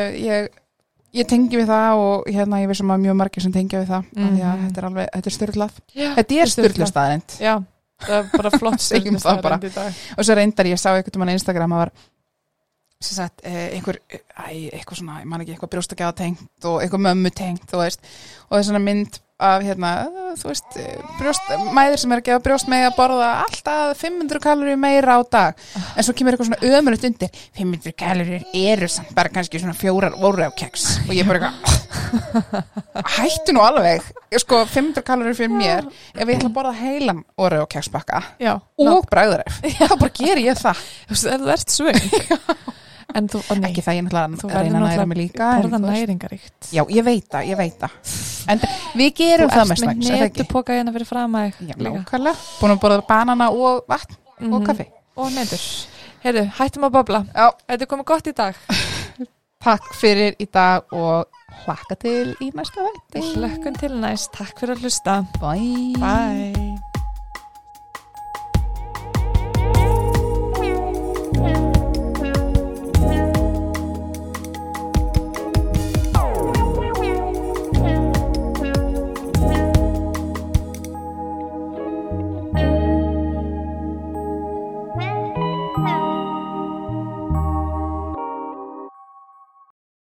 ég tengi við það og hérna ég vissum að mjög margir sem tengja við það. Því að þetta er styrlað. Þetta er styrlað staðarind. Já, það er bara flott styrlað staðarind í dag. Og svo reyndar ég sá einhvern veginn á Instagram að var sem sagt, eitthvað svona, ég man ekki, eitthvað brjóstagefa tengt og eitthvað mömmu tengt, þú veist, og það er svona mynd af, hérna, þú veist, mæður sem er að gefa brjóst með að borða alltaf 500 kaloríu meira á dag, en svo kemur eitthvað svona ömurlegt undir, 500 kaloríur eru samt bara kannski svona 4 Oreo-keks, og ég bara eitthvað, hættu nú alveg, sko, 500 kaloríur fyrir mér, ef ég ætla að borða heilan Oreo-kekspakka og bragðaræf, þá bara ger ég það. Það ert svöng. En þú, ekki það, ég náttúrulega reyna að næra mig líka borða næringaríkt. Já, ég veit það en við gerum það mest næst. Þú ert með netupoka hérna fyrir fram að já, nákvæmlega, búin að borða banana og vatn og kaffi og netur. Heyrðu, hættum að babla. Þetta er komið gott í dag. Takk fyrir í dag og hlakka til í næsta þætti. Hlökkum til næst. Takk fyrir að hlusta. Bye.